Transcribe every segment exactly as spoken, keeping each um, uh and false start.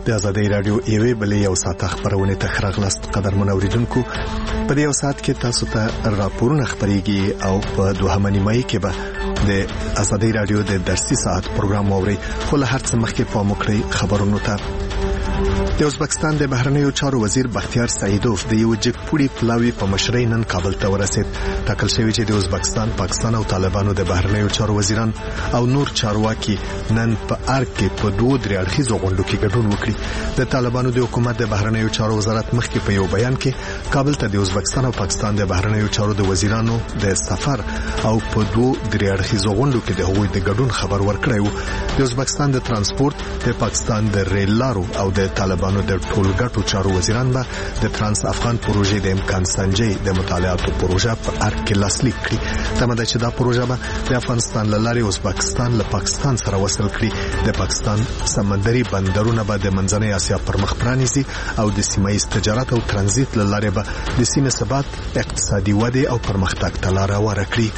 د ازادي رادیو ایوي بلې یو ساعت خبرونه تخرغلست قدرمن اوریدونکو په دې یو ساعت کې تاسو ته راپورونه خبريږي او په دوهمه نیمه کې به د ازادي رادیو د درسي ساعت پروګرام اوري خو له هر څه مخکې په مکړی خبرونو ته د ازبکستان د بهرنیو چارو وزیر بختیار سعیدوف د یو جګپوړي پلاوی په مشرۍ نن کابل ته ورسید. ټاکل شوی چې د ازبکستان، پاکستان او طالبانو د بهرنیو چارو وزیران او نور چارواکي نن په ارګ کې په دوه درې اړخیزو غونډو کې ګډون وکړي. د طالبانو د حکومت د بهرنیو چارو وزارت مخکې په یو بیان کې کابل ته د ازبکستان او پاکستان د بهرنیو چارو د وزیرانو د سفر او په دوه درې اړخیزو غونډو کې د هغوی د ګډون خبر ورکړی و. د ازبکستان د ترانسپورت، د پاکستان د ریل لارو او د طالبانو د ټولګټو چارو وزیران به د ترانس افغان پروژې د امکان سنجي د مطالعاتو پروژه په ارګ کې لاسلیک کړي. تمه ده چې دا پروژه به د افغانستان له لارې ازبکستان له پاکستان سره وصل کړي. د پاکستان سمندري بندرونه به د منځنۍ اسیا پر مخ پرانیزي او د سیمه ییز تجارت او ترانزیت له لارې به د سیمې ثبات، اقتصادي وده او پرمختګ ته لار هواره کړي.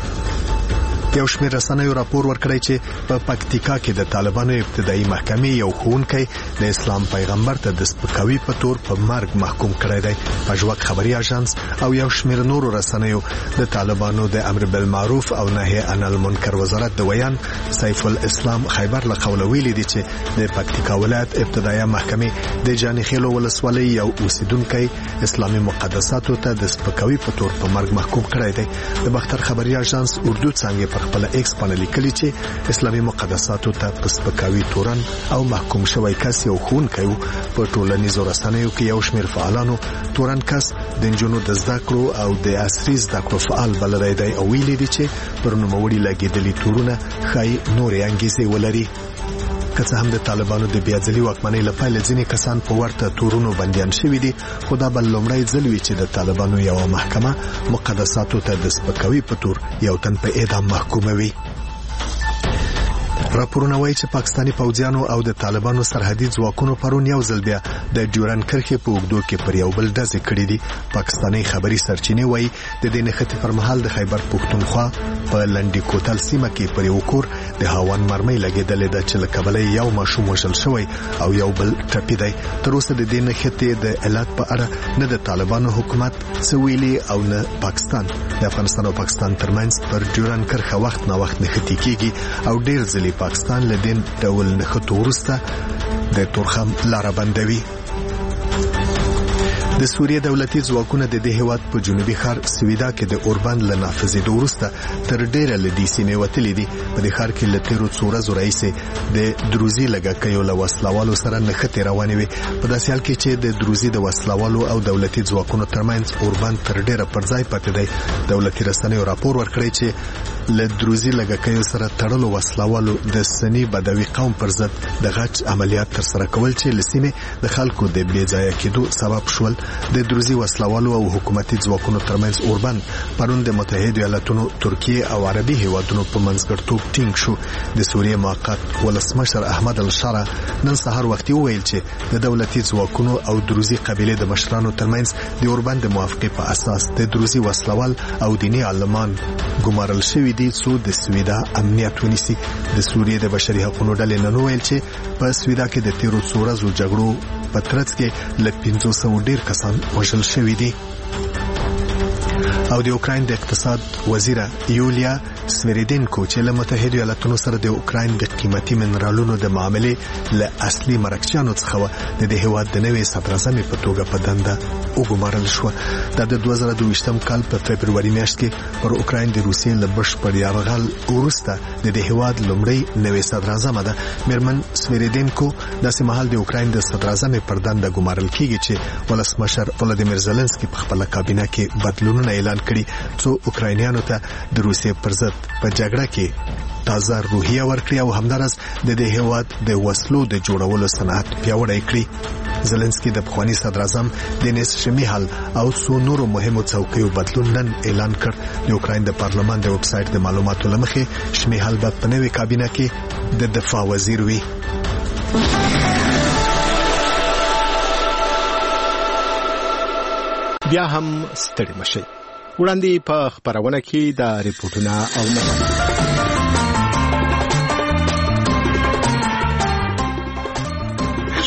یو شمېر رسنیو راپور ورکړی چې په پکتیکا کې د طالبانو ابتدایي محکمې یو ښوونکی د اسلام پیغمبر ته د سپکاوي په تور په مرګ محکوم کړی دی. پژواک خبري اژانس او یو شمېر نورو رسنیو د طالبانو د امر بالمعروف او نهي عن المنکر وزارت د ویان سیف الاسلام خیبر له قوله ویلي دي چې د پکتیکا ولایت ابتدایي محکمې د جانخیلو ولسوالۍ یو اوسیدونکی اسلامي مقدساتو ته د سپکاوي په تور په مرګ محکوم کړی دی. د بختر خبري اژانس اردو څنګه خپل ایکس باندې لیکلي چې اسلامي مقدساتو ته په سپکاوي تورن او محکوم شوی کس یو ښوونکی و. په ټولنیزو رسنیو کې یو شمېر فعالانو تورن کس د نجونو د زده کړو او د عصري زده کړو فعال بللی دی او ویلي دي چې پر نوموړي لګېدلي تورونه ښایي نورې انګیزې ولري. که څه هم د طالبانو د بیا ځلي واکمنۍ له پیله ځینې کسان په ورته تورونو بندیان شوي دي، خو دا به لومړی ځل وي چې د طالبانو یوه محکمه مقدساتو ته د سپکاوي په تور یو تن په اعدام محکوموي. راپورونه وایي چې پاکستاني پوځیانو او د طالبانو سرحدي ځواکونو پرون یو ځل بیا د ډیورن کرښې په اوږدو کې پر یو بل ډزې کړې دي. پاکستاني خبري سرچینې وایي د دې نښتې پر مهال د خیبر پښتونخوا په لنډي کوتل سیمه کې پر یو کور د هاون مرمۍ لګېدلې ده چې له کبله یو ماشوم وژل شوی او یو بل ټپي دی. تر اوسه د دې نښتې د علت په اړه نه د طالبانو حکومت څه ویلي او نه پاکستان. د افغانستان او پاکستان ترمنځ پر ډیورن کرښه وخت نه وخت نښتې کیږي او ډیر ځلې پاکستان له دین ډول نښتو وروسته د تورخم لاره بندوي. د سوریې دولتي ځواکونه د دې هیواد په جنوبي ښار سویدا کې د اوربند له نافذېدو وروسته تر ډیره له دې سیمې وتلي دي. په دې ښار کې له تیرو څو ورځو راهیسې د دروزي لږکیو له وسلوالو سره نښتې روانې وي. په داسې حال کې چې د دروزي د وسلوالو او دولتي ځواکونو ترمنځ اوربند تر ډیره پر ځای پاتې دی. دولتي رسنیو راپور ورکړی چې له دروزي لږکیو سره تړلو وسلوالو د سني بدوي قوم پر ضد د غچ عملیات ترسره کول چې له سیمې د خلکو د بې ځایه کېدو سبب شول. د دروزي وسلوالو او حکومتي ځواکونو ترمنځ اوربند پرون د متحده ایالاتونو، ترکیه او عربي هیوادونو په منځګړیتوب ټینګ شو. د سوریې موقت ولسمشر احمد الشارع نن سهار وختي وویل چې د دولتي ځواکونو او دروزي قبيله د مشرانو ترمنځ د اوربند موافقه په اساس د دروزي وسلوال او دیني عالمان ګمارل شوي دي څو د سویدا امنیت ونیسي. د سوریې د بشري حقوقو ډلې نن ویل چې په سویدا کې د تیرو څو ورځو جګړو په ترڅ کې له پنځه سوه ډیر کسان وژل شوي دي. او د اوکراین د اقتصاد وزیره یولیا سویریدینکو چې له متحده ایالاتونو سره د اوکراین د قیمتي منرالونو د معاملې له اصلي مرکچیانو څخه و د دې هیواد د نوې صدراعظم په توګه په دنده وګمارل شو. دا د دوه زره دوه ویشتم کال په فبروري میاشت کې پر اوکراین د روسیې له بشپړ یرغل وروسته د دې هیواد لومړی نوې صدراعظم ده. میرمن سویریدینکو داسې مهال د اوکراین د صدراعظم پر دنده ګمارل کیږي چې ولسمشر ولادیمیر زلنسکي په خپل کابینه کې بدلونونه اعلان کړي څو اوکراینیانو ته د روسیې پر ضد په جګړه کې تازه روحیه ورکړي او همدارس د دې هیواد د وسلو د جوړولو صنعت پیاوړی کړي. زلنسکي د پخوانی صدراعظم دینیس شمیهال او څو نورو مهمو څوکیو بدلون نن اعلان کړ. د اوکراین د پارلمان د ویب سایټ د معلوماتو لمخې شمیهال به په نوې کابینه کې د دفاع وزیر وي. بیا هم ستړي مشي. وړاندې په خبرونه کې د ریپورتونو او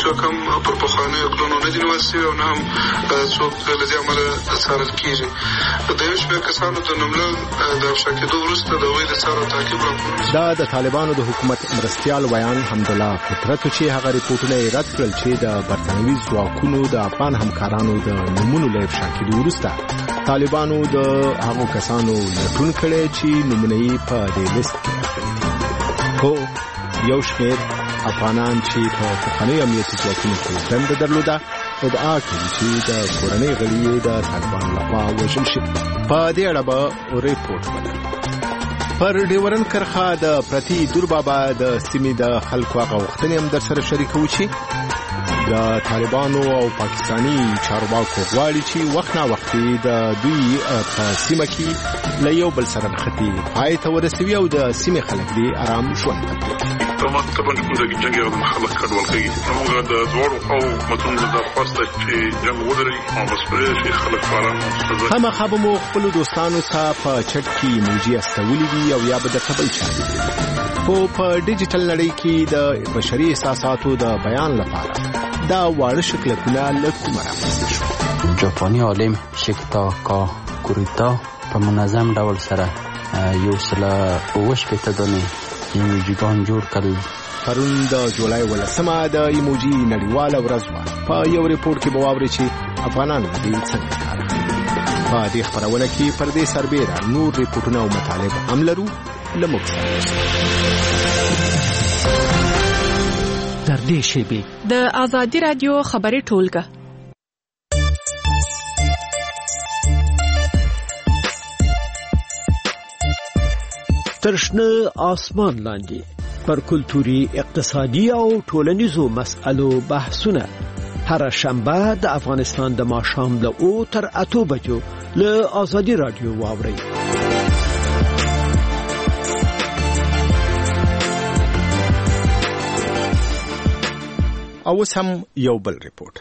څوک هم پر پخوانیو کړنو نه دي نیول شوي او نه هم څوک له دې امله څارل کېږي. د یو شمېر کسانو د نوملړ د افشا کېدو وروسته د هغوی د څار او تعقیب راپورونه دا د طالبانو د حکومت مرستیال ویان حمدالله فطرت چې هغه ریپورټونه یې رد کړل چې د برتانوي ځواکونو د افغان همکارانو د نومونو له افشا کېدو وروسته طالبانو د هغو کسانو لټون کړی چې نومونه یې په دې لیست کې هو یو شمېر افغانان چې په پخوانیو امنیتي ځواکونو کې دنده درلوده ادعا کوي چې د کورنۍ غړي یې د طالبانو لخوا وژل شوي. په دې اړه به ریپورټ ولرو. پر ډیورن کرښه د پرتی دور بابا د سیمې د خلکو هغه غوښتنې هم در سره شریکوو چې د طالبانو او پاکستاني چارواکو غواړي چې وخت نا وخت د دوی په سیمه کې له یو بل سره نښتې پای ته ورسوي او د سیمې خلک دې آرام ژوند وکړي. طبعا طبعا کوم د جنگ یو محله کډوال کوي موږ د دوړو او متون د خاصه چې جنگ ودري او بس پرې شي خلک فارم هم خبرو خپل دوستانو ته په چټ کې موجي استولې دي او یا به د قبل چاري خو په ډیجیټل نړۍ کې د بشري احساساتو د بیان لپاره دا واړه شکلونه لکه مرامت شو. جاپاني عالم شیکتا کا کوریتا په منظم ډول سره یو سلا اوش پته دونی ایموجیګان جوړ کړل. پرون د جولای ولسمه د ایموجي نړیواله ورځ وه. په یو ریپورت کې به واورئ چې افغانان دې څنګه کار کوي. په دې خبرونه کې پر دې سربېره نور ریپورتونه او مطالب هم لرو. له موږ سره در دې شیبې د آزادي رادیو خبري ټولګه ترشنه آسمان لاندې پر کلتوري اقتصادي او ټولنیزو مسألو بحثونه هر شنبه د افغانستان د ماښام له او تر اتو بجو له آزادي رادیو واورئ. او اوس هم یو بل ریپورت.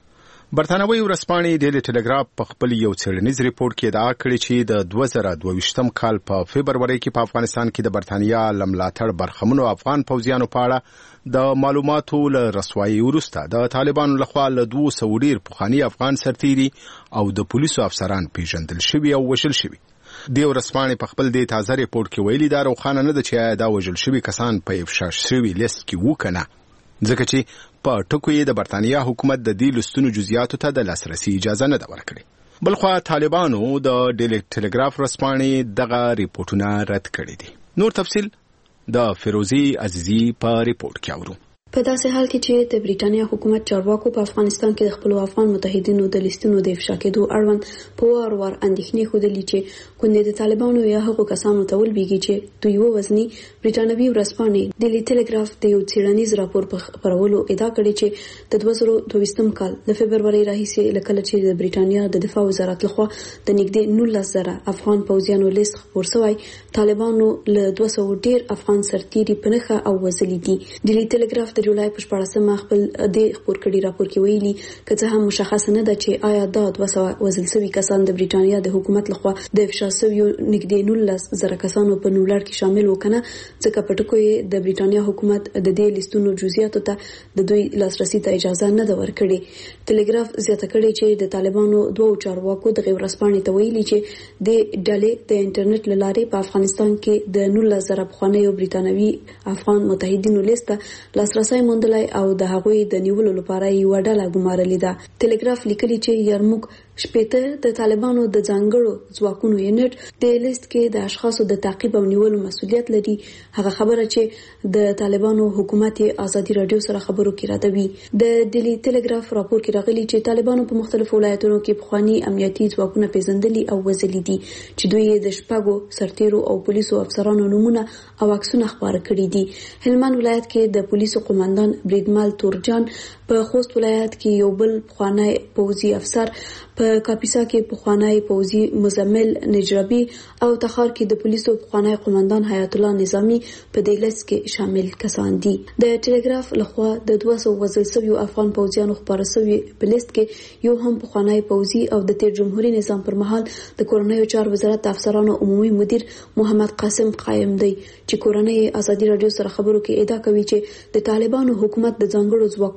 برتانوي ورځپاڼې ډیلی ټیلیګراف په خپل یو څېړنیز ریپورت کې ادعا کړې چې د دوه زره دوه ویشتم کال په فبروري کې په افغانستان کې د برتانیا له ملاتړ برخمنو افغان پوځیانو په اړه د معلوماتو له رسوایي وروسته د طالبانو لخوا له دوه سوه ډېر پخواني افغان سرتیري او د پولیسو افسران پیژندل شوي او وژل شوي. دې ورځپاڼې په خپل دې تازه ریپورت کې ویلي دا روښانه نه ده چې آیا دا وژل شوي کسان په افشا شوي لیست کې وو که نه، ځکه چې په ټکو یې د برتانیا حکومت د دې لستونو جزئیاتو ته د لاسرسي اجازه نه ده ورکړې. بلخوا طالبانو د ډیلی ټیلیګراف ورځپاڼې دغه ریپورتونه رد کړي دي. نور تفصیل د فیروزي عزیزي په ریپورت کې اورو. په داسې حال کې چې د بریټانیا حکومت چارواکو په افغانستان کې د خپل افغان متحدینو د لیستونو د افشا کېدو اړوند په وار وار اندېښنې ښودلې چې کونډې د طالبانو یا هغو کسانو ته ولویږي چې دوی ووزني. بریټانوي ورځپاڼې ډیلی ټیلیګراف د یو څېړنیز راپور په خپرولو ادعا کړې چې د دوه زره دوه ویشتم کال د فبروري راهیسې له کله چې د بریټانیا د دفاع وزارت لخوا د نږدې نولس زره افغان پوځیانو لیست خپور شوی، طالبانو له دوه سوه ډېر افغان سرتیري په نښه او وژلي دي. ډیلی ټیلیګراف د جولای په شپاړسمه خپل د خپور کړي راپور کې ویلي که څه هم مشخص نه ده چې آیا دا دوه سوه وژل شوي کسان د بریټانیا د حکومت لخوا د افشا شویو نږدې نولس زره کسانو په نوملړ کې شامل وکنه، ځکه په ټکو یې د بریټانیا حکومت د دې لیستونو جزئیاتو ته د دوی لاسرسي ته اجازه نه ده ورکړې. ټیلیګراف زیاته کړې چې د طالبانو دوه چارواکو د ورځپاڼې ته ویلي چې د ډلې د انټرنیټ له لارې په افغانستان کې د نولس زره پخوانیو بریټانوي افغان متحدینو لیست ته لاسرسي موندلای او د هغوی د نیولو لپاره یو ډله ګمارلې ده. ټیلیګراف لیکلي چې یارموک شپېته د طالبانو د ځانګړو ځواکونو یونټ د لیست کې د اشخاصو د تعقیب او نیولو مسؤلیت لري. هغه خبره چې د طالبانو حکومت آزادي رادیو سره خبرو کې راځي. د ډیلی ټیلیګراف راپور کې راغلي چې طالبانو په مختلفو ولایتونو کې پخوانی امنیتي ځواکونه پیژندلي او وژلي دي چې دوی د شپږو سرتیرو او پولیسو افسرانو نومونه او عکسونه خبره کړي دي. هلمند ولایت کې د پولیسو قوماندان بریدمل تورجان، په خوست ولایت کې یو بل پخوانی پوځي افسر، په کاپیسا کې پخوانی پوځي مزمل نجربي او تخار کې د پولیسو پخوانی قوماندان حیات الله نظامی په دې لیست کې شامل کسان دي. د ټیلیګراف لخوا د دوه سوه وژل شویو افغان پوځیانو خبره شوی په لیست کې یو هم پخوانی پوځي او د تیر جمهوریت نظام پر مهال د کورنیو چارو وزارت افسرانو عمومي مدیر محمد قاسم قائم دی چې کورنۍ آزادي رادیو سره خبرو کې ادعا کوي چې د طالبانو حکومت د ځانګړو ځواکونو لخوا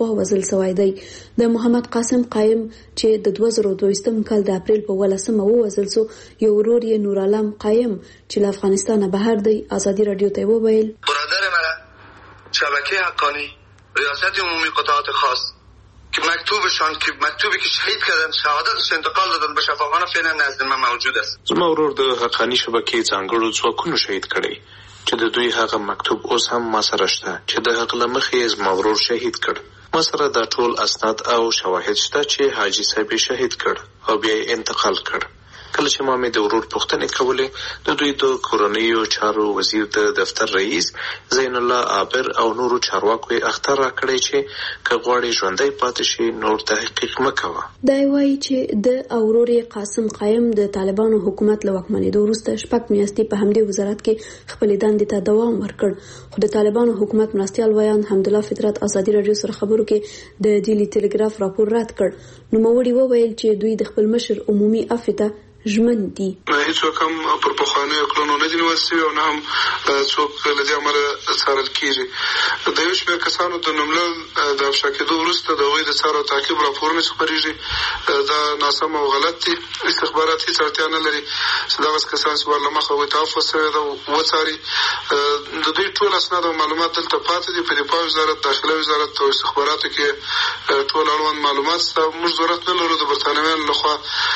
وژل شوی دی. د محمد قاسم قایم چې د دوه زره دوه کال د اپریل په ولسمه ووژل شو، یو ورور یې نور عالم قایم چې له افغانستان بهر دی ازادي رادیو ته وویل: برادر من شبکه حقانی ریاست عمومی قطاعات خاص که مکتوبشان که مکتوبی که شهید کردن شهادتش انتقال دادن به شفاخانه فعلا نزد من موجود است. زما ورور د حقانی شبکې ځانګړو ځواکونو شهید کړي چې د دوی هغه مکتوب اوس هم ما سره شته چې د حق له مخې زما ورور شهید کړ. ما سره دا ټول اسناد او شواهد شته چې حاجی صاحب شهید کړ او بیا انتقال کړ. کله چې ما مې د ورور پوښتنې کولې، د دوی د کورنیو چارو وزیر د دفتر رئیس زین الله عابر او نورو چارواکو اختر را کړی چې که غواړي ژوندی پاتې شي نور تحقیق مه کوه. دا وایي چې د اورور قاسم قایم د طالبانو حکومت له واکمنېدو وروسته شپږ میاشتې په همدې وزارت کې خپلې دندې ته دوام ورکړ، خو د طالبانو حکومت مرستیال ویان حمدالله فطرت ازادي رادیو سره خبرو کې د ډیلی ټلګراف راپور رد کړ. نوموړي وویل چې دوی د خپل مشر عمومي افته ژمن دي. هیڅوک هم پر پخوانیو کړنو نه دي نیول شوي او نه هم څوک له دې امله څارل کېږي. د یو شمېر کسانو د نوملړ د افشا کېدو وروسته د هغوی د څار او تعقیب راپورونه خپرېږي. دا ناسم او غلط دي. استخبارات هېڅ اړتیا نه لري چې دغه کسان چې ور له مخه هغوی ته عفو شوې ده وڅاري. د دوی ټول اسناد او معلومات دلته پاتې دي. په دفاع وزارت، داخله وزارت او استخباراتو کې ټول اړوند معلومات شته. موږ ضرورت نه لرو د برتانویانو لخوا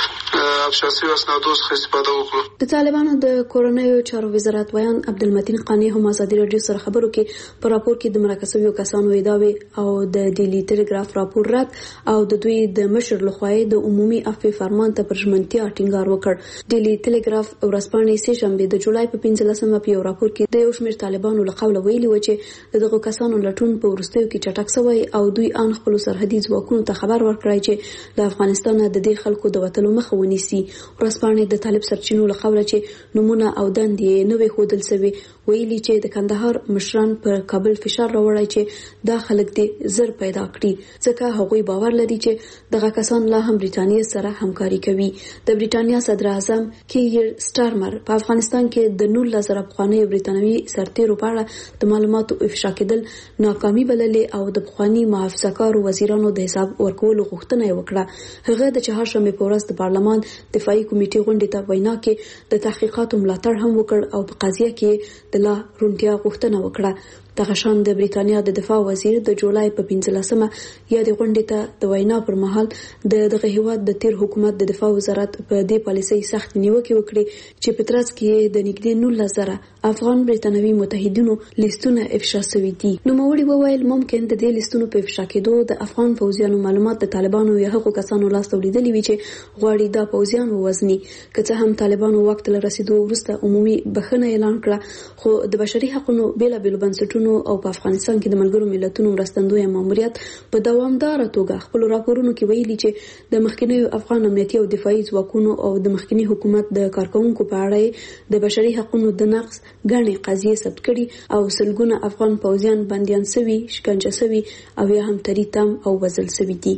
افشا شوي اسنادو څخه استفاده وکړو. د طالبانو د کورنیو چارو وزارت ویان عبدالمتین قانی هم ازادي رادیو سره خبرو کې په راپور کې د مرکه شویو کسانو ادعاوې او د ډیلی ټلګراف راپور رد او د دوی د مشر لخوا د عمومي عفو فرمان ته پر ژمنتیا ټینګار وکړ. ډیلی ټلګراف ورځپاڼې سه شنبه د جولای په پنځلسمه په یو راپور کې د یو شمېر طالبانو له قوله ویلي و چې دغه کسانو لټون په وروستیو کې چټک شوی او دوی ان خپل سرحدي ځواکونو ته خبر ورکړی چې د افغانستان د دې خلکو د وټلو مخه ونیسي. ورځپاڼې د طالب سرچینو له قوله چې نمونه او دندې نه وي ښودل شوي، ویلي چې د کندهار مشران پر کابل فشار راوړی چې دا خلک دې زر پیدا کړي، ځکه هغوی باور لري چې دغه کسان لا هم بریټانیا سره همکاري کوي. د بریټانیا صدر اعظم کیر سټارمر په افغانستان کې د نولس زره پخوانیو بریټانوي سرتیرو په اړه د معلوماتو افشا کېدل ناکامي بللې او د پخواني محافظه‌کارو وزیرانو د حساب ورکولو غوښتنه یې وکړه. هغه د چهارشنبې په ورځ د پارلمان دفاعي کمیټې غونډې ته وینا کې د تحقیقاتو ملاتړ هم وکړ او په قضیه کې د لا رونتیا غوښتنه وکړه. دغه شان د بریټانیا د دفاع وزیر د جولای په پنځلسمه یا د غونډې ته د وینا پر مهال د دغه هیواد د تیر حکومت د دفاع وزارت په دې پالیسۍ سخت نیوکې وکړي چې په ترڅ کې د نږدې نولس زره افغان بریټانوي متحدینو لیستونه افشا شوي دي. نوموړي وویل ممکن د دې لیستونو په افشا کېدو د افغان پوځیانو معلومات د طالبانو یا هغو کسانو لاس ته ولیدلي وي چې غواړي دا پوځیان ووزني. که څه هم طالبانو وخت له رسیدو وروسته عمومي بخښنه اعلان کړه، خو د بشري حقوقو بیلابېلو بنسټونو او په افغانستان کې د ملګرو ملتونو مرستندوی ماموریت په دوامداره توګه خپل راپورونو کې ویلي چې د مخکنیو افغان امنیتي او دفاعي ځواکونو او د مخکنی حکومت د کارکونکو په اړه د بشري حقوقو د نقض غني قضیې ثبت کړي او سلګونه افغان پوځیان بنديان شوي، شکنجه شوي او یا هم تریتم او وژل شوي دي.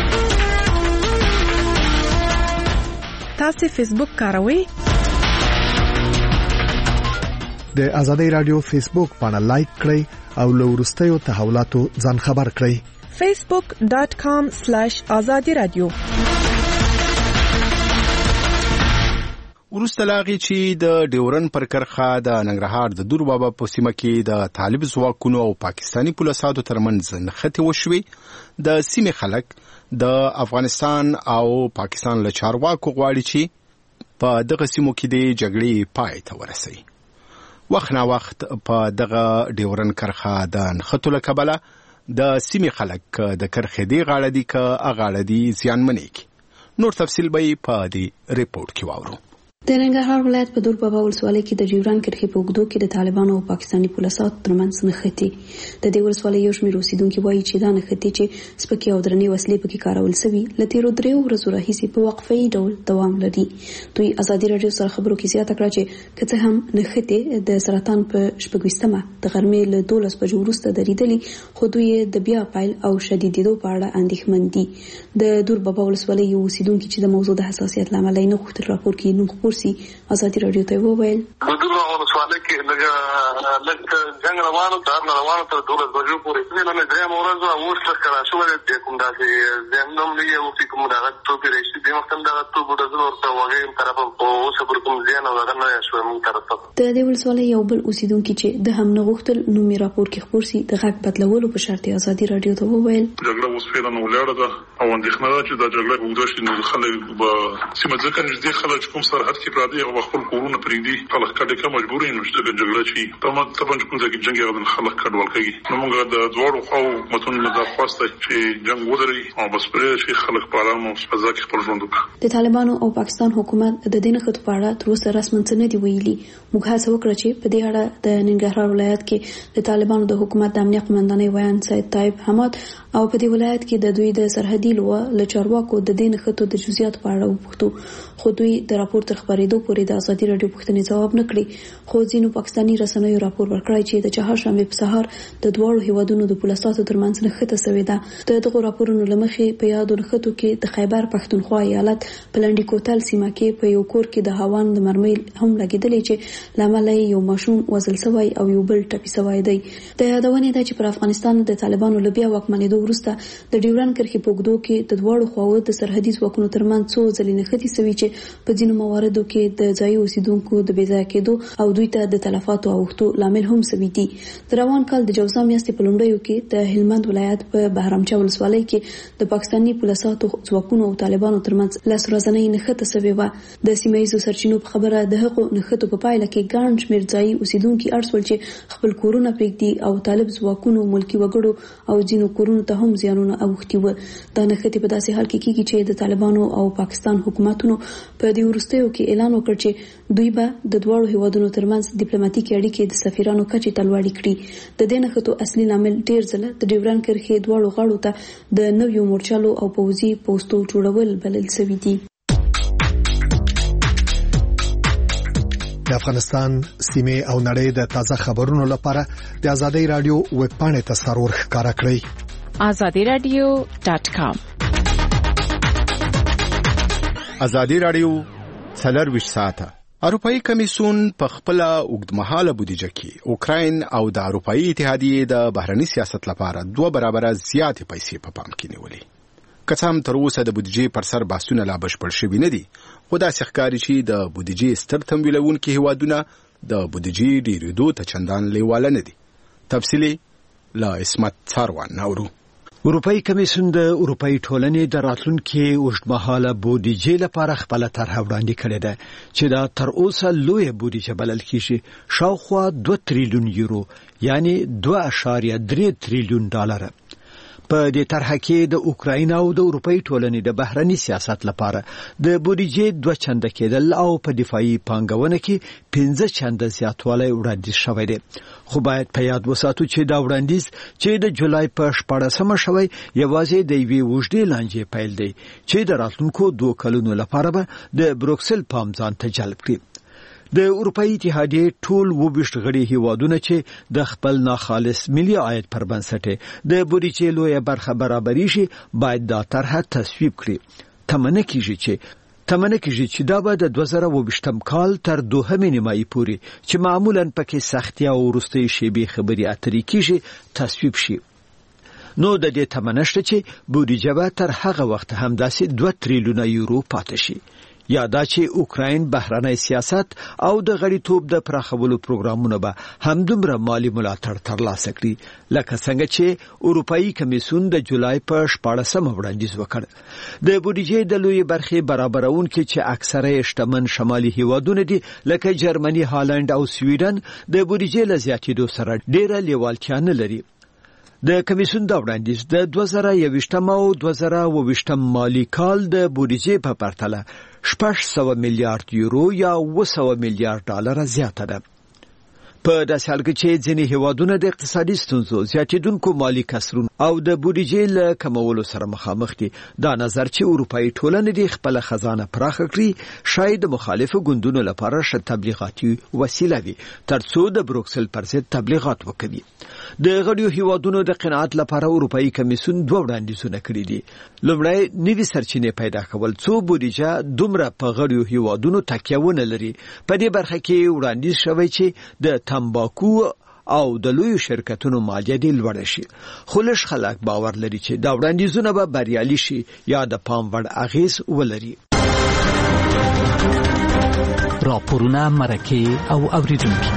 تاسو فیسبوک کاروئ؟ د ازادي رادیو فیسبوک باندې لایک کړئ او له وروستیو تحولاتو ځان خبر کړئ. facebook dot com slash azadi radio. ورسته لاغي چې د ډیورن پر کرخه د ننګرهار د دور بابا په سیمه کې د طالب ځواکونو او پاکستانی پولیسو ترمنځ نښتې وشوي. د سیمې خلک د افغانستان او پاکستان له چارواکو غواړي چې په دغه سیمو کې د جګړې پای ته ورسوي. وخت نا وخت په دغه ډیورن کرخه د نښتو له کبله د سیمې خلک د کرخې دی غاړه دي که اغاړه دي زیانمنې کی. نور تفصیل به په دې ریپورت کې واورو. د ننګرهار ولایت په دور بابا ولسوالۍ کې د ډیورن کرښې په اوږدو کې د طالبانو او پاکستاني پولیسو ترمنځ نښتې. د دې ولسوالۍ یو شمېر اوسیدونکي وایي چې دا نښتې چې سپکې او درنې وسلې پکې کارول شوي له تېرو دریو ورځو راهیسې په وقفه‌یي ډول دوام لري. دوی ازادي رادیو سره خبرو کې زیاته کړه چې که څه هم نښتې د سرطان په شپږویشتمه د غرمې له دولس بجو وروسته درېدلې، خو دوی د بیا پیل او شدیدېدو په اړه اندېښمن دي. د دور بابا ولسوالۍ یو اوسیدونکي چې د موضوع د حساسیت له امله یې نه غوښتل راپور کې نوم خپور خورسي ازادي رادیو ته وویل د دغه ولسوالۍ کې لږ لږ څنګه روانو تر روانو تر دولت بجو پورې نه نه درې مورزه اوس څه کرا شو د کوم داسې زموږ نه یو چې کوم دا ته پیرېشي د مختم دا ته بده ورته وغه طرف او صبر کوم ځان او دا نه شو موږ طرف د دې ولسوالۍ یو بل اوسیدونکو چې د هم نه غوښتل نو می راپور کې خورسي د غږ بدلولو په شرط ازادي رادیو ته وویل جګړه اوس پیدا نو لاره ده او اندېښنه ده چې دا جګړه وګړي شي نو خلک به سیمه ځکه نږدې خلک کوم سرحد کې پراته او خپل کورونه پریدي خلک کډه کې مجبورې نو چې جګړه شي تمام تبن کوم ځکه جنگ یو د خلک کډوال کوي نو موږ د دوړو خو متون د خواسته چې جنگ ودري او بس پرې شي خلک په آرام او فضا کې خپل ژوند وکړي د طالبانو او پاکستان حکومت د دې نه خط پاړه تر اوسه رسمن څه نه دی ویلي موږ هڅه وکړه چې په دې اړه د ننګرهار ولایت کې د طالبانو د حکومت د امنیت قومندانۍ ویان سید طیب حماد او په دې ولایت کې د دوی د سرحدي لوا لچارواکو د دې نه خطو د جزئیات په اړه وپوښتو خو دوی د راپور تر خبرېدو پورې د ازادي رادیو پوښتنې ځواب نه کړی خو ځینو پاکستاني رسنیو راپور ورکړی چې د چهارشنبه په سهار د دوړو هیوادونو د پولیسو ترمنځ نه خطه سوي ده د دغه راپورونو لمخې په یادو خطو کې د خیبر پښتونخوا ایالت پلنډي کوتل سیمه کې په یو کور کې د هاوان د مرمۍ هم لګیدلې چې لامل یو ماشوم وزل سوی او یو بل ټپي سوی دی د یادونه ده چې پر افغانستان د طالبانو لبیا واکمنېدو وروسته د ډیورن کرښې په اوږدو کې د دواړو خواو د سرحدي ځواکونو ترمنځ څو ځلې نښتې سوي چې په ځینو مواردو کې د ځایي اوسیدونکو د بې ځایه کېدو او دوی ته د تلفاتو اوښتو لامل هم سوي دي د روان کال د جوزا میاشتې په لومړیو کې د هلمند ولایت په بهرامچه ولسوالۍ کې د پاکستاني پولیسو ځواکونو او طالبانو ترمنځ لاس ورځنۍ نښته سوي و د سیمه ییزو سرچینو په خبره د هغو نښتو په پایله کې ګڼ شمېر ځایي اوسیدونکي اړ شول چې خپل کورونه پرېږدي او طالب ځواکونو ملکي وګړو او ځینو کورونو ته هم زیانونه اوښتي و دا نښتې په داسې حال کې کېږي چې د طالبانو او پاکستان حکومتونو په دې وروستیو کې اعلان وکړ چې دوی به د دواړو هیوادونو ترمنځ ډیپلوماټیکي اړیکې د سفیرانو کچې ته لوړې کړي د دې نښتو اصلي لامل ډېر ځله د ډیورن کرښې دواړو غاړو ته د نویو مورچلو او پوځي پوستو جوړول بلل شوي دي د افغانستان سیمه او نړۍ د تازه خبرونو لپاره د ازادي رادیو ویب پاڼې ته سرور ښکارا کړئ azadi radio dot com ازادي رادیو څلور ساعته اروپאי کمیسیون په خپل اوږدمهاله بودیجه کې اوکراین او د اروپאי اتحادیې د بهرنی سیاست لپاره دوه برابر زیات پیسې په پام کې نیولې کڅام تر اوسه د بودیجې پر سر بحثونه لا بشپړ شوي نه دي خو دا ښکاري چې د بودیجې ستر تمویلونکي هیوادونه د بودیجې ډیرېدو ته چندان لیواله نه دي تفصیلی لا اسمت څاروان نورو اروپאי کمیسیون د اروپאי ټولنې د راتلونکي اوږدمهاله بودیجې لپاره خپل طرح وړاندې کړې ده چې دا تر اوسه لوی بودیجه بلل کیږي شاوخوا دوه تریلیون یورو یعنی دوه اعشاریه درې تریلیون ډالر په دې طرح کې د اوکراین او د اروپאי ټولنې د بهرنی سیاست لپاره د بودیجې دوه چنده کېدل او په دفاعي پانګونه کې پنځه چنده زیاتوالی وړاندیز شوی دی خو باید په یاد وساتو چې دا وړاندیز چې د جولای په شپاړسمه شوی یوازې د یوې اوږدې لانجې پیل دی چې د راتلونکو دوه کلونو لپاره به د بروکسل پام ځان ته جلب کړي د اروپאי اتحادیې ټول وبشت غړي هیوادونه چې د خپل ناخالص ملي عاید پر بنسټ د بودیجې لویه برخه برابرۍ شي باید دا طرح تصویب کړي تمنه کیږي چې تمنه کیږي چې دا به د دوه زره اووه ویشتم کال تر دوهمې نیمایي پورې چې معمولاً پکې سختي او وروستۍ شیبې خبري اترې کیږي تصویب شي نو د دې تمنه شته چې بودیجه به تر هغه وخت هم داسې دوه تریلیونه یورو پاتې شي یا دا چې اوکراین بهرنی سیاست او د غړیتوب د پراخولو پروګرامونه به همدومره مالی ملاتړ ترلاسه کړي لکه څنګه چې اروپאי کمیسیون د جولای په شپاړسمه وړاندیز وکړ د بودیجې د لوی برخې برابرونکي چې اکثره شتمن شمالي هیوادونه دي لکه جرمني هالند او سویډن د بودیجې له زیاتېدو سره ډېره لیوالتیا نه لري د کمیسیون دا وړاندیز د دوه زره یوویشتم او دوه زره اووه ویشتم مالی کال د بودیجې په پرتله شپږ سوه میلیارډ یورو یا اوه سوه میلیارډ ډالر زیاته ده په داسې حال کې چې ځینې هیوادونه د اقتصادي ستونزو زیاتېدونکو مالی کسرونو او د بودیجې له کمولو سره مخامخ دي. دا نظر چې اروپאי ټولنې د خپل خزانه پراخ کړي شاید مخالفو ګوندونو لپاره ش تبلیغاتي وسیله وي ترڅو د بروکسل پر ضد تبلیغات وکړي. د غړیو هیوادونو د قناعت لپاره اروپאי کمیسیون دوه وړاندیزونه کړي دي. لومړی نوي سرچینې پیدا کول څو بودیجه دومره په غړیو هیوادونو تکیهونه لري. په دې برخه کې وړاندیز شوی چې د تمباکو او د لوی شرکتونو مالیه دې لوړ شي. خلش خلک باور لري چې دا وړاندیزونه به بریالي شي یا د پام وړ اغیز ولري. راپورونه مرکه او اوریدونکو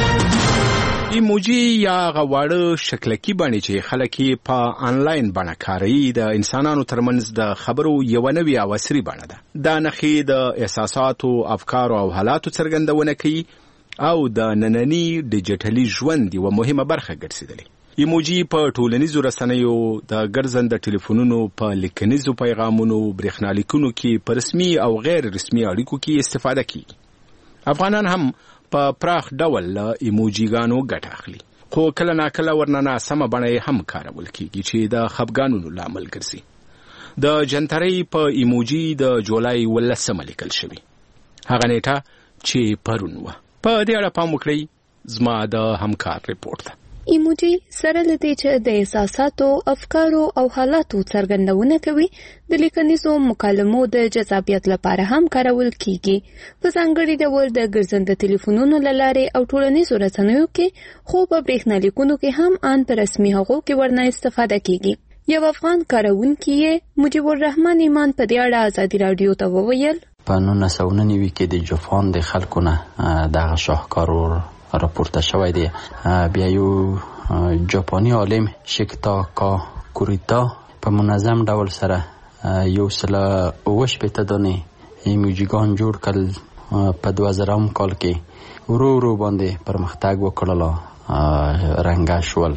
ایموجی یا غواړه شکلکی باندې چې خلک په آنلاین باندې کاروي د انسانانو ترمنځ د خبرو یو نوې او عصري باندې ده. دا نخې د احساساتو، افکارو او حالاتو څرګندونه کوي او د نننی ډیجیټلي ژوند یوه مهمه برخه ګرځېدلې. ایموجی په ټولنیزو رسنیو، د ګرځنده ټلیفونونو، په لیکنیزو پیغامونو، برېښنالیکونو کې، په رسمي او غیر رسمي اړیکو کې استفاده کیږي. افغانان هم په پراخ ډول له ایموجیګانو ګټه اخلي، خو کله ناکله ورننه سمه بڼه هم کارول کیږي چې د خفګانونو لامل ګرځي. د جنترۍ په ایموجی د جولای ولسمه لیکل شوی، هغه نیټه چې پرون وه. په دې اړه پام وکړئ، زما د همکار ریپورت ده. ایموجی سره لدې چې د احساساتو، افکارو او حالاتو څرګندونه کوي، د لیکنیزو مکالمو د جذابیت لپاره هم کارول کیږي. په ځانګړي ډول د ګرځنده ټلیفونونو له لارې او ټولنیزو رسنیو کې، خو په برېښنالیکونو کې هم ان په رسمي هغو کې ورنه استفاده کیږي. یو افغان کاروونکی مجیب الرحمن ایمان په دې اړه ازادي راډیو ته وویل: په نولس سوه نهه نوي کې د جاپان د خلکو نه دغه شاهکار راپورته شوی دی. بیا یو جاپانی عالم شیکتا کوریتا په منظم ډول سره یو سل اوه شپېته دانې ایموجیګان جوړ کړل. په دوه زرم کال کې ورو ورو باندې پرمختګ وکړل، رنګه شول،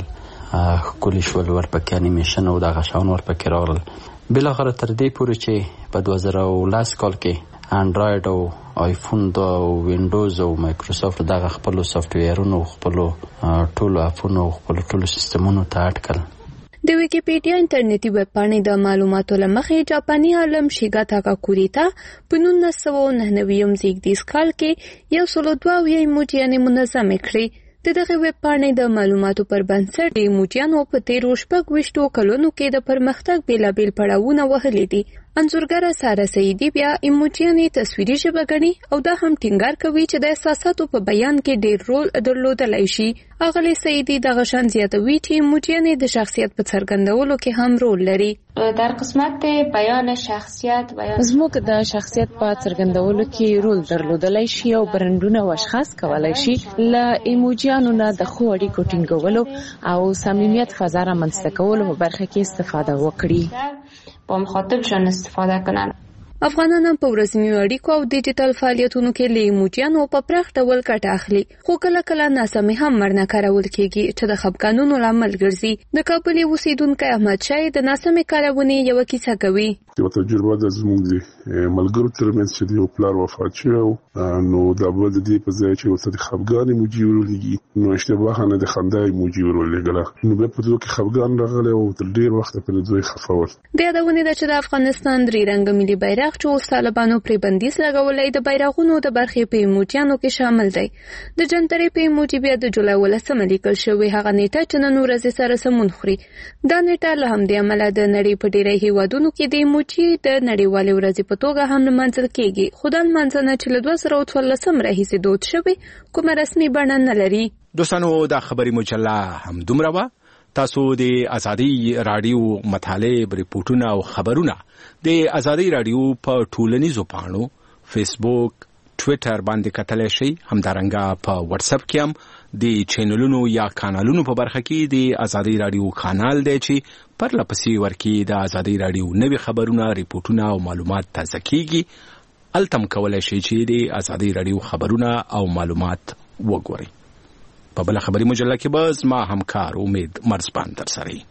ښکلي شول، ورپکې انیمیشن او دغه شیان ورپکې راغلل. بالاخره تر دې پورې چې په دوه زره او لس کال کې انډراید او آیفون دا او وینډوز او مایکروسافت دغه خپل سافټویرونو، خپل ټولو اپونو، خپل ټولو سیستمونو ته اټکل. د ویکیپیډیا انټرنیټي ویب پاڼې د معلوماتو له مخې جاپاني عالم شیګاتا کوریتا په نولس سوه نهه نوي زیږدیز کال کې یو سل دوه اویا ایموجیانې منظمې کړې. د دغه ویب پاڼې د معلوماتو پر بنسټ د ایموجیانو په تیرو شپږ ویشتو کلونو کې د پرمختګ بېلابېل پړاوونه وهلي دي. انځورګره ساره سعیدي بیا ایموجیانې تصویري ژبه ګڼي او دا هم ټینګار کوي چې د احساساتو په بیان کې ډېر رول درلودلی شي. اغلې سعیدي دغه شان زیاتوي چې ایموجیانې د شخصیت په څرګندولو کې هم رول لري. در قسمت بیان شخصیت بیان زموږ د شخصیت په څرګندولو کې رول درلودلی شي او برندونه او اشخاص کولای شي له ایموجیانو نه د ښو اړیکو ټینګولو او صمیمیت فضا رامنځته کولو په برخه کې استفاده وکړي، با مخاطبشان استفاده کنن. افغانان هم په ورځنیو اړیکو او ډیجیټل فعالیتونو کې له ایموجیانو په پراخ ډول ګټه اخلي، خو کله کله ناسمې هم ورنه کارول کیږي چې د خفګانونو لامل ګرځي. د کابل اوسیدونکی احمد شاه د ناسمې کارونې یوه کیسه کوي. یو تجربه د زموږ د ملګرو ترمنځ چې د یو پلار وفات شوی نو د بل د دې په ځای چې ورته د خفګان ایموجي ورولېږي نو اشتباهه نه د خندا ایموجي ورولېږله، نو بیا په دې کې خفګان راغلی او تر ډېر وخته پرې دوی خفه ول. د یادونې ده چې د افغانستان درې رنګه ملي بیرغ چې اوس طالبانو پرې بندیز لګولی د بیرغونو د برخې په ایموجیانو کې شامل دی. د جنترۍ په ایموجي بیا د جولای ولسمه لیکل شوې هغه نیټه چې نن ورځې سره سمون خوري. دا نیټه له همدې امله د نړۍ په ډېری هیوادونو کې د ایموجي د نړیوالې ورځې په توګه هم لمانځل کیږي، خو دا لمانځنه چې له دوه زره څوارلسم راهیسې دود شوې کومه رسمي بڼه نه لري. دوستانو دا خبري مجله هم دومره وه. تاسو د ازادي رادیو مطالب، ریپورتونه او خبرونه د ازادي رادیو په ټولنیزو پاڼو فیسبوک، ټویټر باندې کتلی شئ. همدارنګه په واتس اپ کې هم د چینلونو یا کانالونو په برخه کې د ازادي رادیو کانال دی چې پرله پسې ورکې د ازادي رادیو نوي خبرونه، ریپورتونه او معلومات تازه کیږي. هلته هم کولی شئ چې د ازادي رادیو خبرونه او معلومات وګورئ. په بله خبري مجله کې به زما همکار امید مرزبان در سره وي.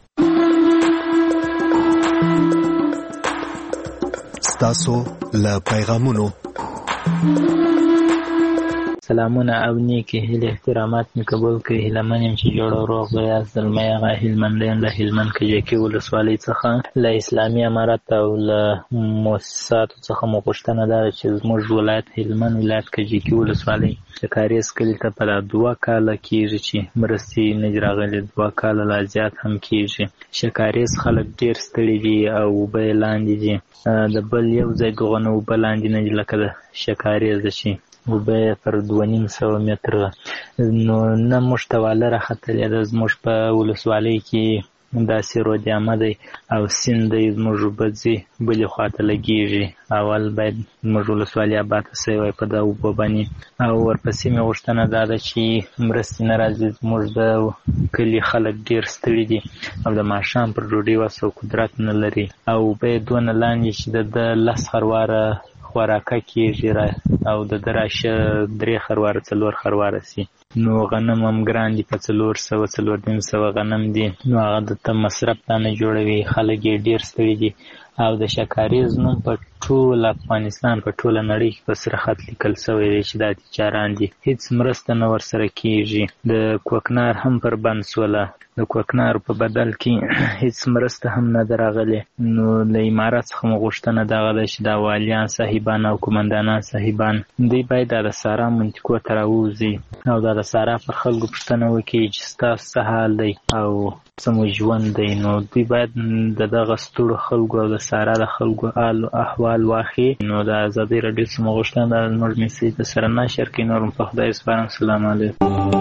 ستاسو له پیغامونو سلامونه او نیکی هیله احترامات می قبول کړئ. هیلهمن یم چې جوړ او روغ به یاست. زلمی هغه هلمند یم له هلمند کجکي ولسوالۍ څخه. له اسلامي امارت او له مؤسساتو څخه مو غوښتنه دا ده چې زموږ ولایت هلمند ولایت کجکي ولسوالۍ د کاریز کلي ته په دا دوه کاله کېږي چې مرستې نه دي راغلې. دوه کاله لا زیات هم کېږي. شکاریز خلک ډېر ستړي دي او اوبه یې لاندې دي. د بل یو ځای دغه نه اوبه لاندې نه دي لکه د شکاریز چې اوبه یې پر دوه نیم سوه متره. نو نه موږ ته واله راختلې ده. زموږ په ولسوالۍ کې داسې رود عامه دی او سیند دی. زموږ اوبه ځي بلې خواته لګېږي. اول باید زموږ ولسوالي اباده سوی وای په دا اوبو باندې. او ورپسې مې غوښتنه دا ده چې مرستې نه راځي. زموږ د کلي خلک ډېر ستړي دي او د ماښام پر ډوډۍ وس او قدرت نه لري او اوبه یې دونه لاندې چې د ده لس خرواره خوراکه کېږي او د ده راشه درې خرواره څلور خرواره سي. نو غنم هم ګران دي په څلور سوه څلور نیم سوه غنم دي. نو هغه د ته مصرف ته نه جوړوي. خلک یې ډېر ستړي دي او د شکاریز نوم په ټول افغانستان په ټوله نړۍ کې په سره خط لیکل سوی دی چې دا تجاران دي. هېڅ مرسته نه ورسره کېږي. د کوکنار هم پر بند سوله. د کوکنارو په بدل کې هېڅ مرسته هم نه ده راغلې. نو له امارت څخه مو غوښتنه دغه ده چې دا والیان صاحبان او قمندانان صاحبان دوی باید دا د سارا منطقو ته راووځي او دا د سارا پر خلکو پوښتنه وکړي چې ستاسو څه حال دی او څه مو ژوند دی. نو دوی باید د دغه ستړو خلکو او د سارا د خلکو حال احوال واخلي. نو د ازادۍ راډیو څخه مو غوښتنه ده زموږ میسج درسره نشر کړئ. نور په خدای سپارم. سلام علیکم.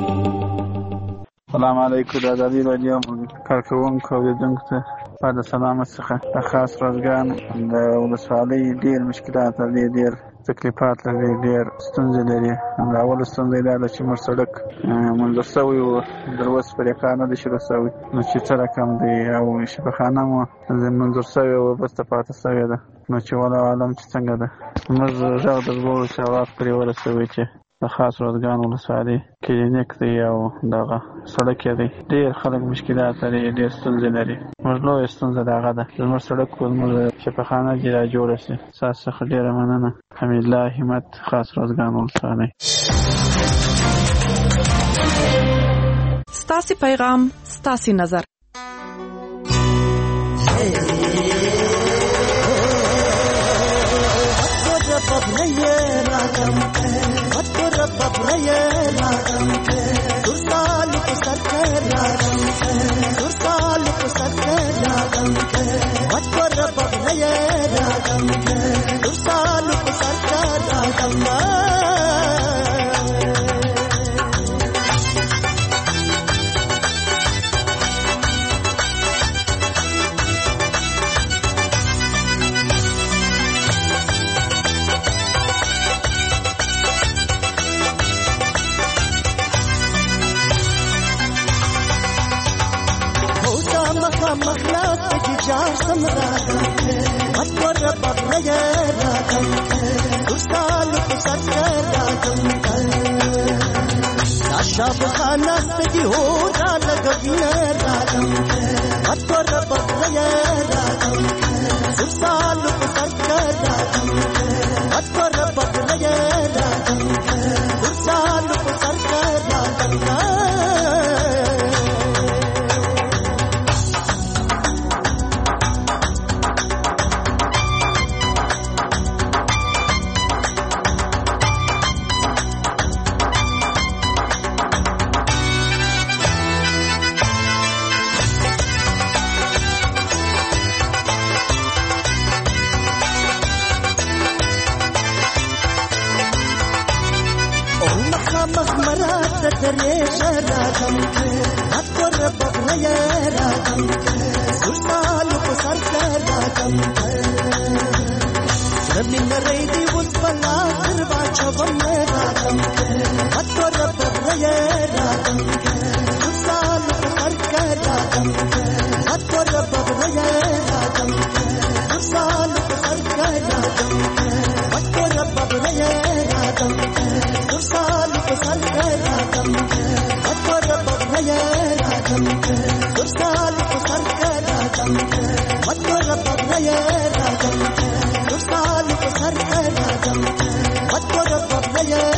سلام علیکم. د ازادۍ راډیو کارکوونکو او اوریدونکو ته په د سلامت څخه د خاص روزګان د ولسوالۍ ډېر مشکلات لري، ډېر تکلیفات لري، ډېر ستونزې لري. د اول ستونزه دا ده چې موږ سړک منظور شوی و، در اوسه پرې کار نه دی شروع شوی. نو چې څه رقم دی او شفاخانه مو منظور شوې وه بس ته پاته شوې ده. نو چې والله عالم چې څنګه ده. موږ غږ در بولو چې هغه پرې ورسوي چې د خاص روزګان ولسوالۍ کلینیک دی او دغه سړک یې دی. ډېر خلک مشکلات لري، ډېر ستونزې لري. موږ لویه ستونزه د هغه ده زموږ سړک زموږ شفاخانه دې را جوړه شي. ستاسو څخه ډېره مننه. حمیدالله همت، خاص روزګان ولسوالۍ. ستاسو پیغام، ستاسو نظر. شاب خانه ستدي هو راله غوینه راغم اتور بدلیا راغم سال په سر راغم اتور بدلیا راغم سال په سر راغم Yeah.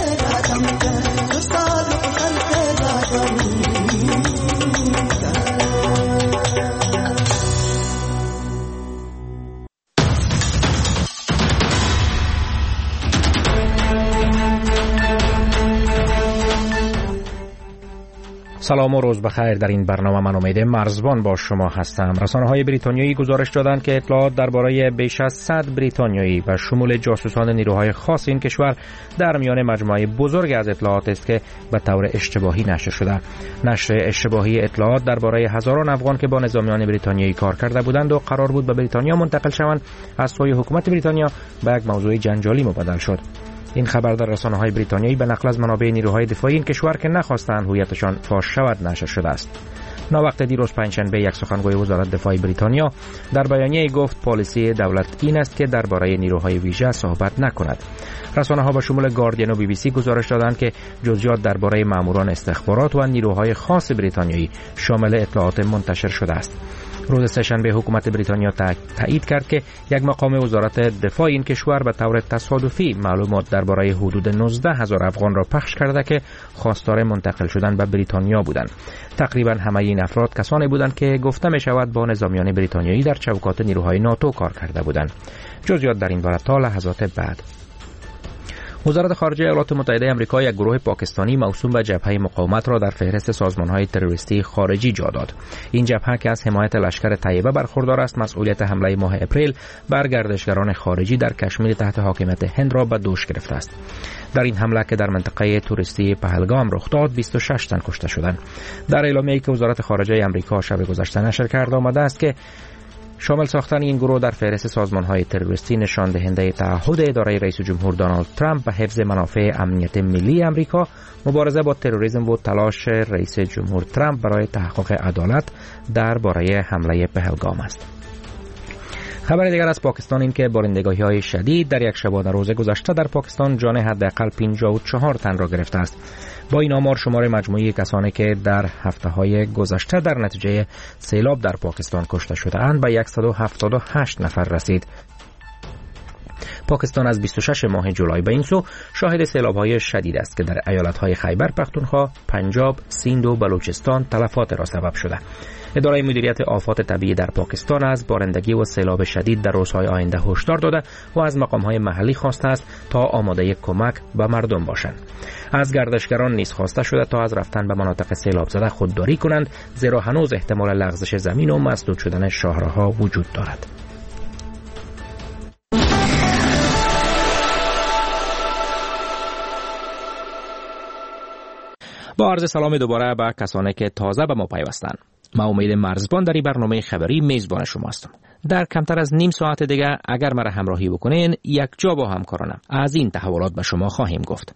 سلام و روز بخیر. در این برنامه من امید مرزبان با شما هستم. رسانه‌های بریتانیایی گزارش دادند که اطلاعات درباره بیش از صد بریتانیایی و شمول جاسوسان نیروهای خاص این کشور در میان مجموعه بزرگ از اطلاعات است که به طور اشتباهی نشر شده. نشر اشتباهی اطلاعات درباره هزاران افغان که با نظامیان بریتانیایی کار کرده بودند و قرار بود به بریتانیا منتقل شوند از سوی حکومت بریتانیا به یک موضوع جنجالی مبدل شد. این خبر در رسانه‌های بریتانیایی به نقل از منابع نیروهای دفاعی این کشور که نخواستند هویتشان فاش شود نشر شده است. ناوقت دیروز پنجشنبه یک سخنگوی وزارت دفاع بریتانیا در بیانیه گفت پالیسی دولت این است که درباره نیروهای ویژه صحبت نکند. رسانه‌ها به شمول گاردین و بی بی سی گزارش دادند که جزئیات درباره ماموران استخبارات و نیروهای خاص بریتانیایی شامل اطلاعات منتشر شده است. روز سه‌شنبه حکومت بریتانیا تایید کرد که یک مقام وزارت دفاع این کشور به طور تصادفی معلومات درباره حدود نوزده هزار افغان را پخش کرده که خواستار منتقل شدن به بریتانیا بودند. تقریبا همه این افراد کسانی بودند که گفته می شود با نظامیان بریتانیایی در چوکات نیروهای ناتو کار کرده بودند. جزئیات در این باره تا لحظات بعد. وزارت خارجه ایالات متحده آمریکا یک گروه پاکستانی موسوم به جبهه مقاومت را در فهرست سازمان‌های تروریستی خارجی جا داد. این جبهه که از حمایت لشکر طیبه برخوردار است، مسئولیت حمله ماه اپریل بر گردشگران خارجی در کشمیر تحت حاکمیت هند را به دوش گرفته است. در این حمله که در منطقه توریستی پهلگام رخ داد، بیست و شش تن کشته شدند. در اعلامیه‌ای که وزارت خارجه آمریکا شب گذشته نشر کرده آمده است که شامل ساختن این گروه در فهرست سازمان‌های تروریستی نشان دهنده تعهد اداره رئیس جمهور دونالد ترامپ به حفظ منافع امنیت ملی آمریکا، مبارزه با تروریسم و تلاش رئیس جمهور ترامپ برای تحقق عدالت درباره حمله پهلگام است. خبر دیگر از پاکستان این که بارندگی‌های شدید در یک شبانه روز گذشته در پاکستان جان حداقل پنجاه و چهار تن را گرفته است. با این آمار شمار مجموعی کسانی که در هفته‌های گذشته در نتیجه سیلاب در پاکستان کشته شده‌اند به صد و هفتاد و هشت نفر رسید. پاکستان از بیست و شش ماه جولای به این سو شاهد سیلاب‌های شدید است که در ایالت‌های خیبر پختونخوا، پنجاب، سیند و بلوچستان تلفات را سبب شده. اداره مدیریت آفات طبیعی در پاکستان از بارندگی و سیلاب شدید در روزهای آینده هشدار داده و از مقام‌های محلی خواسته است تا آماده کمک به مردم باشند. از گردشگران نیز خواسته شده تا از رفتن به مناطق سیلاب زده خودداری کنند، زیرا هنوز احتمال لغزش زمین و مسدود شدن شاهراه‌ها وجود دارد. با عرض سلام دوباره به کسانی که تازه به ما پیوستند. من امید مرزبان در این برنامه خبری میزبان شما هستم. در کمتر از نیم ساعت دیگه اگر مرا همراهی بکنین یک جا با همکارانم از این تحولات به شما خواهیم گفت.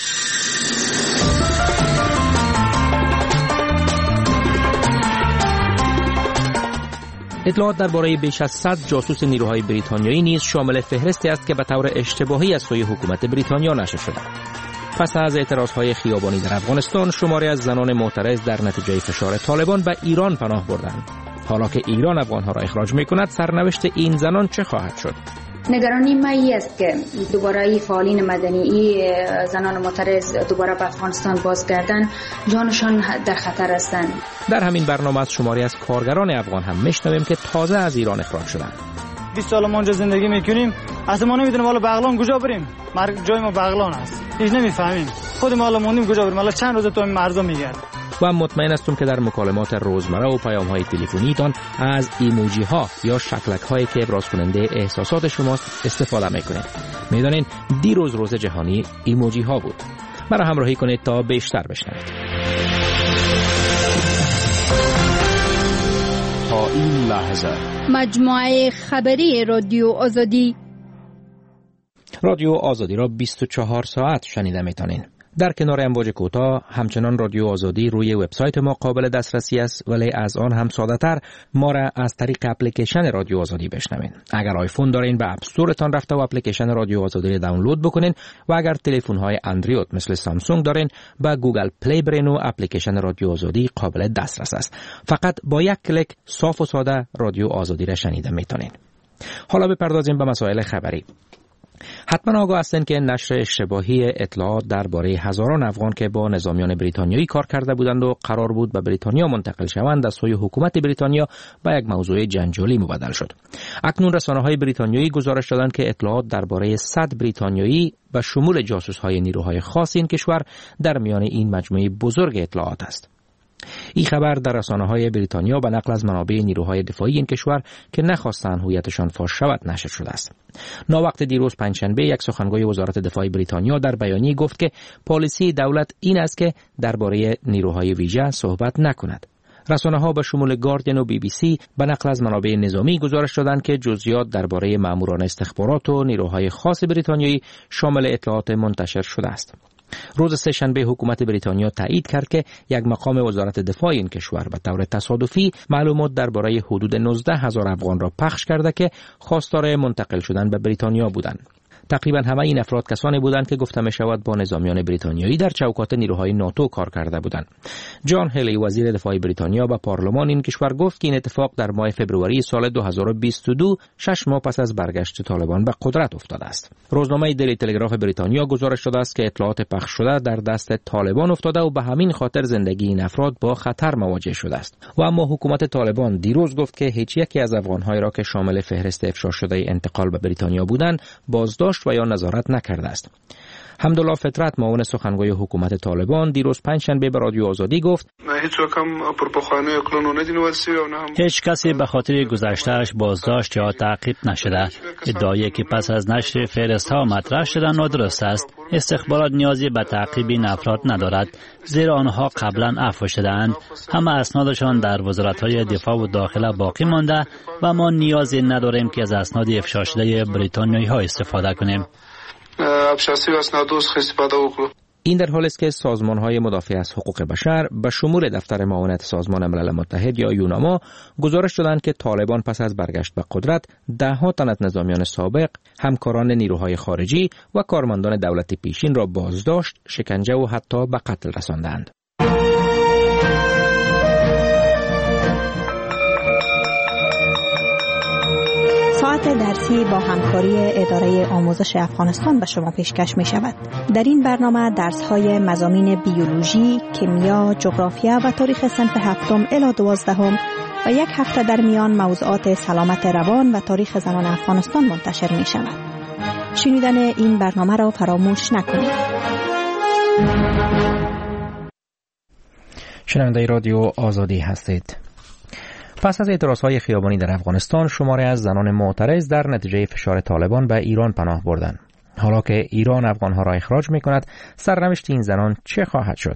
اطلاعات درباره بیش از صد جاسوس نیروهای بریتانیایی نیز شامل فهرستی است که به طور اشتباهی از سوی حکومت بریتانیا نشر شده. پس از اعتراضهای خیابانی در افغانستان، شماری از زنان معترض در نتیجه فشار طالبان به ایران پناه بردند. حالا که ایران افغانها را اخراج می‌کند، سرنوشت این زنان چه خواهد شد؟ نگرانی ما این است که دوباره ای فعالین مدنی ای زنان معترض دوباره به افغانستان بازگردن، جانشان در خطر هستند. در همین برنامه از شماری از کارگران افغان هم میشنویم که تازه از ایران اخراج شدند. بیست سال ما اونجا زندگی میکنیم، اصلا ما نمیدونیم حالا بغلان کجا بریم. مرگ جای ما بغلان است، هیچ نمیفهمیم خود ما حالا موندیم کجا بریم. حالا چند روز تو این مرزا میگردیم. و مطمئن هستم که در مکالمات روزمره و پیام‌های تلفنیتان از ایموجی ها یا شکلک هایی که ابراز کننده احساسات شماست استفاده میکنید. میدانین دیروز روز جهانی ایموجی ها بود. مرا همراهی کنید تا بیشتر بشنوید. تا این لحظه مجموعه خبری رادیو آزادی رادیو آزادی را بیست و چهار ساعت شنیده میتونین. در کنار امواج کوتاه همچنان رادیو آزادی روی وبسایت ما قابل دسترسی است، ولی از آن هم ساده‌تر ما را از طریق اپلیکیشن رادیو آزادی بشنوین. اگر آیفون دارین به اپ استورتان رفته و اپلیکیشن رادیو آزادی را دانلود بکنین و اگر تلفن‌های اندروید مثل سامسونگ دارین به گوگل پلی برین و اپلیکیشن رادیو آزادی قابل دسترس است. فقط با یک کلیک صاف و ساده رادیو آزادی را شنیده میتونین. حالا بپردازیم به مسائل خبری. حتما آگاه هستند که نشر اشتباهی اطلاعات درباره هزاران افغان که با نظامیان بریتانیایی کار کرده بودند و قرار بود به بریتانیا منتقل شوند از سوی حکومت بریتانیا به یک موضوع جنجالی مبدل شد. اکنون رسانه‌های بریتانیایی گزارش دادند که اطلاعات درباره صد بریتانیایی و شمول جاسوس‌های نیروهای خاص این کشور در میان این مجموعه بزرگ اطلاعات است. این خبر در رسانه‌های بریتانیا به نقل از منابع نیروهای دفاعی این کشور که نخواستند هویتشان فاش شود نشر شده است. ناوقت دیروز پنجشنبه یک سخنگوی وزارت دفاع بریتانیا در بیانیه گفت که پالیسی دولت این است که درباره نیروهای ویژه صحبت نکند. رسانه‌ها به شمول گاردین و بی بی سی به نقل از منابع نظامی گزارش دادند که جزئیات درباره ماموران استخبارات و نیروهای خاص بریتانیایی شامل اطلاعات منتشر شده است. روز سه‌شنبه حکومت بریتانیا تایید کرد که یک مقام وزارت دفاع این کشور به طور تصادفی معلومات درباره حدود نوزده هزار افغان را پخش کرده که خواستار منتقل شدن به بریتانیا بودند. تقریبا همه این افراد کسانی بودند که گفته می شود با نظامیان بریتانیایی در چوکات نیروهای ناتو کار کرده بودند. جان هلی وزیر دفاع بریتانیا به پارلمان این کشور گفت که این اتفاق در ماه فوریه سال دو هزار و بیست و دو شش ماه پس از برگشت طالبان به قدرت افتاده است. روزنامه دیلی تلگراف بریتانیا گزارش داده است که اطلاعات پخش شده در دست طالبان افتاده و به همین خاطر زندگی این افراد با خطر مواجه شده است. و اما حکومت طالبان دیروز گفت که هیچ یکی از افغان‌های را که شامل فهرست افشا شده انتقال به بریتانیا بودند بازداشت و یا نظارت نکرده است. حمدالله فطرت معاون سخنگوی حکومت طالبان دیروز پنجشنبه به رادیو آزادی گفت هیچ کسی به خاطر گذشته‌اش بازداشت یا تعقیب نشده. ادعایی که پس از نشر فهرست‌ها مطرح شدن نادرست است. استخبارات نیازی به تعقیب این افراد ندارد زیرا آنها قبلا عفو شده‌اند. همه اسنادشان در وزارت‌های دفاع و داخله باقی مانده و ما نیازی نداریم که از اسناد افشا شده بریتانیایی‌ها استفاده کنیم. این در حالی است که سازمان‌های مدافع از حقوق بشر به شمول دفتر معاونت سازمان ملل متحد یا یوناما گزارش دادند که طالبان پس از برگشت به قدرت ده‌ها تن از نظامیان سابق، همکاران نیروهای خارجی و کارمندان دولت پیشین را بازداشت، شکنجه و حتی به قتل رساندند. ساعت درسی با همکاری اداره آموزش افغانستان به شما پیشکش می شود. در این برنامه درس‌های مضامین بیولوژی، کیمیا، جغرافیا و تاریخ صنف هفتم الی دوازدهم و یک هفته در میان موضوعات سلامت روان و تاریخ زنان افغانستان منتشر می شود. شنیدن این برنامه را فراموش نکنید. شنونده رادیو آزادی هستید. پس از اعتراضهای خیابانی در افغانستان، شماری از زنان معترض در نتیجه فشار طالبان به ایران پناه بردند. حالا که ایران افغانها را اخراج می‌کند، سرنوشت این زنان چه خواهد شد؟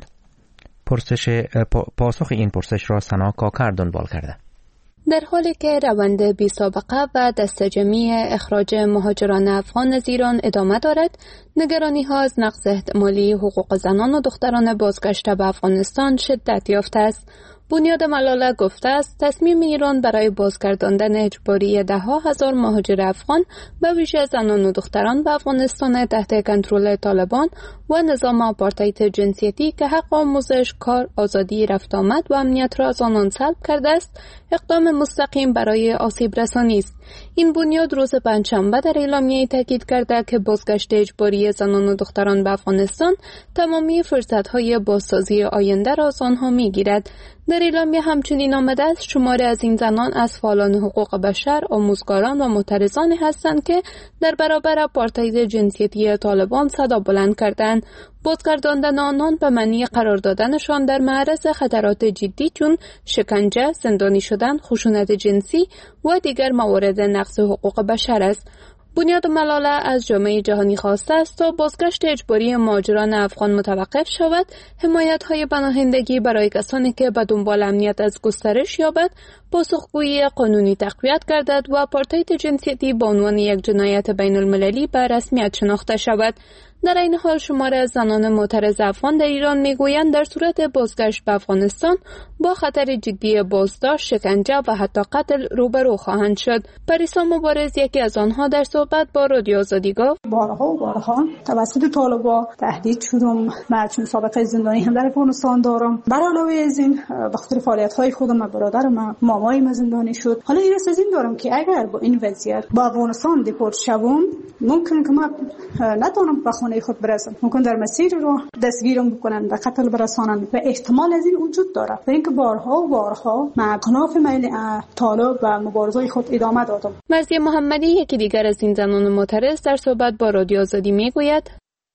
پرسش پاسخ این پرسش را سنا کاکر دنبال کرده. در حالی که روند بی سابقه و دسته‌جمعی اخراج مهاجران افغان از ایران ادامه دارد، نگرانی‌ها از نقض احتمالی حقوق زنان و دختران بازگشته به افغانستان شدت یافته است. بنیاد ملاله گفته است تصمیم ایران برای بازگرداندن اجباری ده ها هزار مهاجر افغان به ویژه زنان و دختران به افغانستان تحت کنترل طالبان و نظام آپارتاید جنسیتی که حق آموزش، کار، آزادی رفت آمد و امنیت را از آنان سلب کرده است، اقدام مستقیم برای آسیب رسانی است. این بنیاد روز پنجشنبه در اعلامیه تاکید کرده که بازگشت اجباری زنان و دختران به افغانستان تمامی فرصت‌های بازسازی آینده را از آنها می‌گیرد. در اعلامیه همچنین آمده است شماری از این زنان از فعالان حقوق بشر، آموزگاران و معترضانی هستند که در برابر آپارتاید جنسیتی طالبان صدا بلند کردند. بازگرداندن آنان به معنی قرار دادنشان در معرض خطرات جدی چون شکنجه، زندانی شدن، خشونت جنسی و دیگر موارد نقض حقوق بشر است. بنیاد ملاله از جامعه جهانی خواسته است تا بازگشت اجباری مهاجران افغان متوقف شود، حمایت‌های پناهندگی برای کسانی که به دنبال امنیت از گسترش یابد، پاسخگویی قانونی تقویت گردد و آپارتاید جنسیتی به عنوان یک جنایت بین المللی به رسمیت شناخته شود. در این حال شماری از زنان معترض افغان در ایران میگویند در صورت بازگشت به افغانستان با خطر جدی بازداشت، شکنجه و حتی قتل روبرو خواهند شد. پریسا مبارز یکی از آنها در صحبت با رادیو آزادی گفت: بارها و بارها توسط طالبان تهدید شدم. من چون سابقه زندانی هم در افغانستان دارم. بر علاوه از این به خاطر فعالیت‌های خودم برادرم مامای زندانی شد. حالا این از این دارم که اگر با این وضعیت با افغانستان دیپورت شوم، ممکن که من نتونم به خانه خود برسم. ممکن در مسیر رو دستگیرم بکنن و قتل برسانن و احتمال از این وجود داره. و اینکه بارها و بارها من خلاف میل طالب و مبارزه خود ادامه دادم. مرضیه محمدی یکی دیگر از این زنان معترض در صحبت با رادیو آزادی میگوید: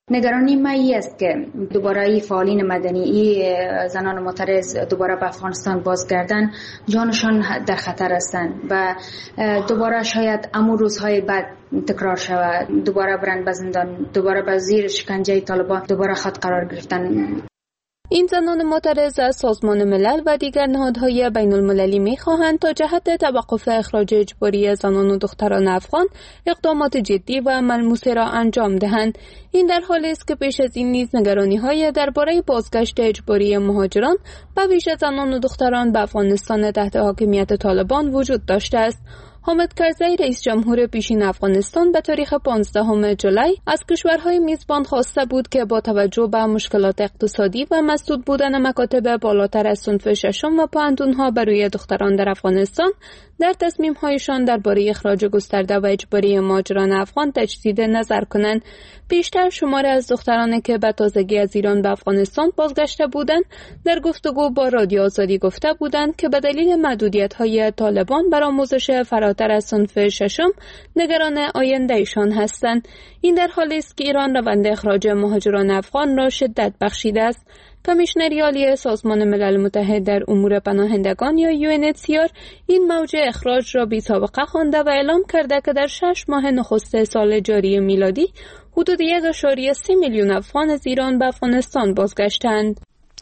نگرانی ما ای است که دوباره ای فعالین مدنی ای زنان معترض دوباره به افغانستان بازگردن جانشان در خطر هستند و دوباره شاید امو روزهای بعد تکرار شود، دوباره برند به زندان، دوباره به زیر شکنجه طالبان دوباره خود قرار گرفتن. این زنان معترض از سازمان ملل و دیگر نهادهای بین المللی می خواهند تا جهت توقف اخراج اجباری زنان و دختران افغان اقدامات جدی و ملموسه را انجام دهند. این در حالی است که پیش از این نیز نگرانی‌های درباره بازگشت اجباری مهاجران و ویژه زنان و دختران به افغانستان تحت حاکمیت طالبان وجود داشته است. حامد کرزی رئیس جمهور پیشین افغانستان به تاریخ پانزدهم جولای از کشورهای میزبان خواسته بود که با توجه به مشکلات اقتصادی و مسدود بودن مکاتب بالاتر از صنف ششم و پانتونها برای دختران در افغانستان در تصمیم‌هایشان درباره اخراج گسترده و اجباری مهاجران افغان تجدید نظر کنند. بیشتر شمار از دخترانی که به تازگی از ایران به افغانستان بازگشته بودند در گفتگو با رادیو آزادی گفته بودند که به دلیل محدودیت‌های طالبان بر آموزش فراتر از صنف ششم نگران آینده‌شان هستند. این در حالی است که ایران روند اخراج مهاجران افغان را شدت بخشیده است. کمیشنر عالی سازمان ملل متحد در امور پناهندگان یا یو ان اچ سی آر این موج اخراج را بی سابقه خوانده و اعلام کرده که در شش ماه نخست سال جاری میلادی حدود یک ممیز سه میلیون افغان از ایران به افغانستان بازگشتند.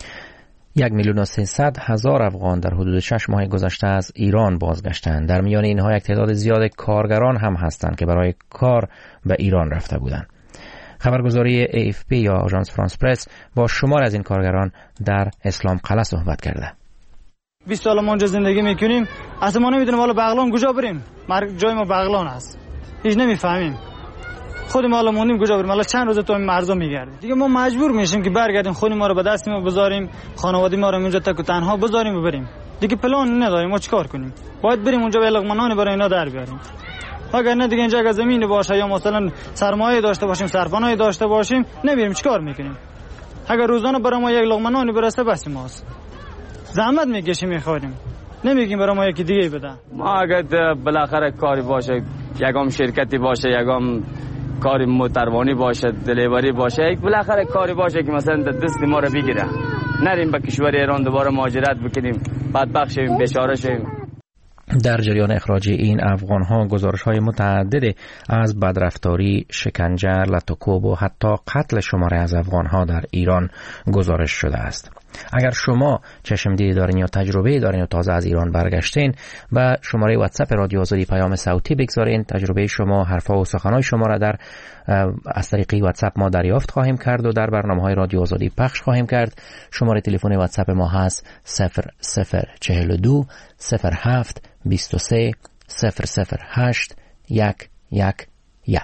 یک میلیون و سیصد هزار افغان در حدود شش ماه گذشته از ایران بازگشتند. در میان اینها یک تعداد زیاد کارگران هم هستند که برای کار به ایران رفته بودند. خبرگزاری ای اف پی یا آژانس فرانس پرس با شمار از این کارگران در اسلام قلعه صحبت کرده. بیست سال ما اونجا زندگی میکنیم، اصلا ما نمیدونیم والا بغلان کجا بریم. جای ما بغلان است، هیچ نمیفهمیم. خود ما الان موندیم کجا بریم؟ الان چند روز تو این مرزا میگردیم. دیگه ما مجبور میشیم که برگردیم خونه ما رو به دست ما بذاریم، خانواده ما رو اونجا تک و تنها بذاریم و بریم. دیگه پلان نداریم ما چیکار کنیم. باید بریم اونجا به لقمه برای اینا در بیاریم. اگر نه دیگه اینجا زمین باشه یا مثلا سرمایه داشته باشیم، سرپناهی داشته باشیم، نمیریم چیکار میکنیم؟ اگر روزانه برای ما یک لقمه نانی برسه بس ماست. زحمت میکشیم میخوریم، نمیگیم برای ما یکی دیگه بده. ما اگر بالاخره کاری باشه، یگام شرکتی باشه، یگام کاری موتروانی باشه، دلیوری باشه، یک بالاخره کاری باشه که مثلا دست ما رو بگیره، نریم به کشور ایران دوباره مهاجرت بکنیم، بدبخت شویم، بیچاره شویم. در جریان اخراج این افغان‌ها گزارش‌های متعدد از بدرفتاری، شکنجه، لطوکوب و حتی قتل شماری از افغان‌ها در ایران گزارش شده است. اگر شما چشمدیدی دارین یا تجربه دارین و تازه از ایران برگشتین، به شماره واتساپ رادیو آزادی پیام صوتی بگذارین. تجربه شما، حرفا و سخنان شما را در از طریق واتساپ ما دریافت خواهیم کرد و در برنامه‌های رادیو آزادی پخش خواهیم کرد. شماره تلفن واتساپ ما هست صفر صفر چهل و دو صفر هفت بیست و سه صفر صفر هشت یک یک یک.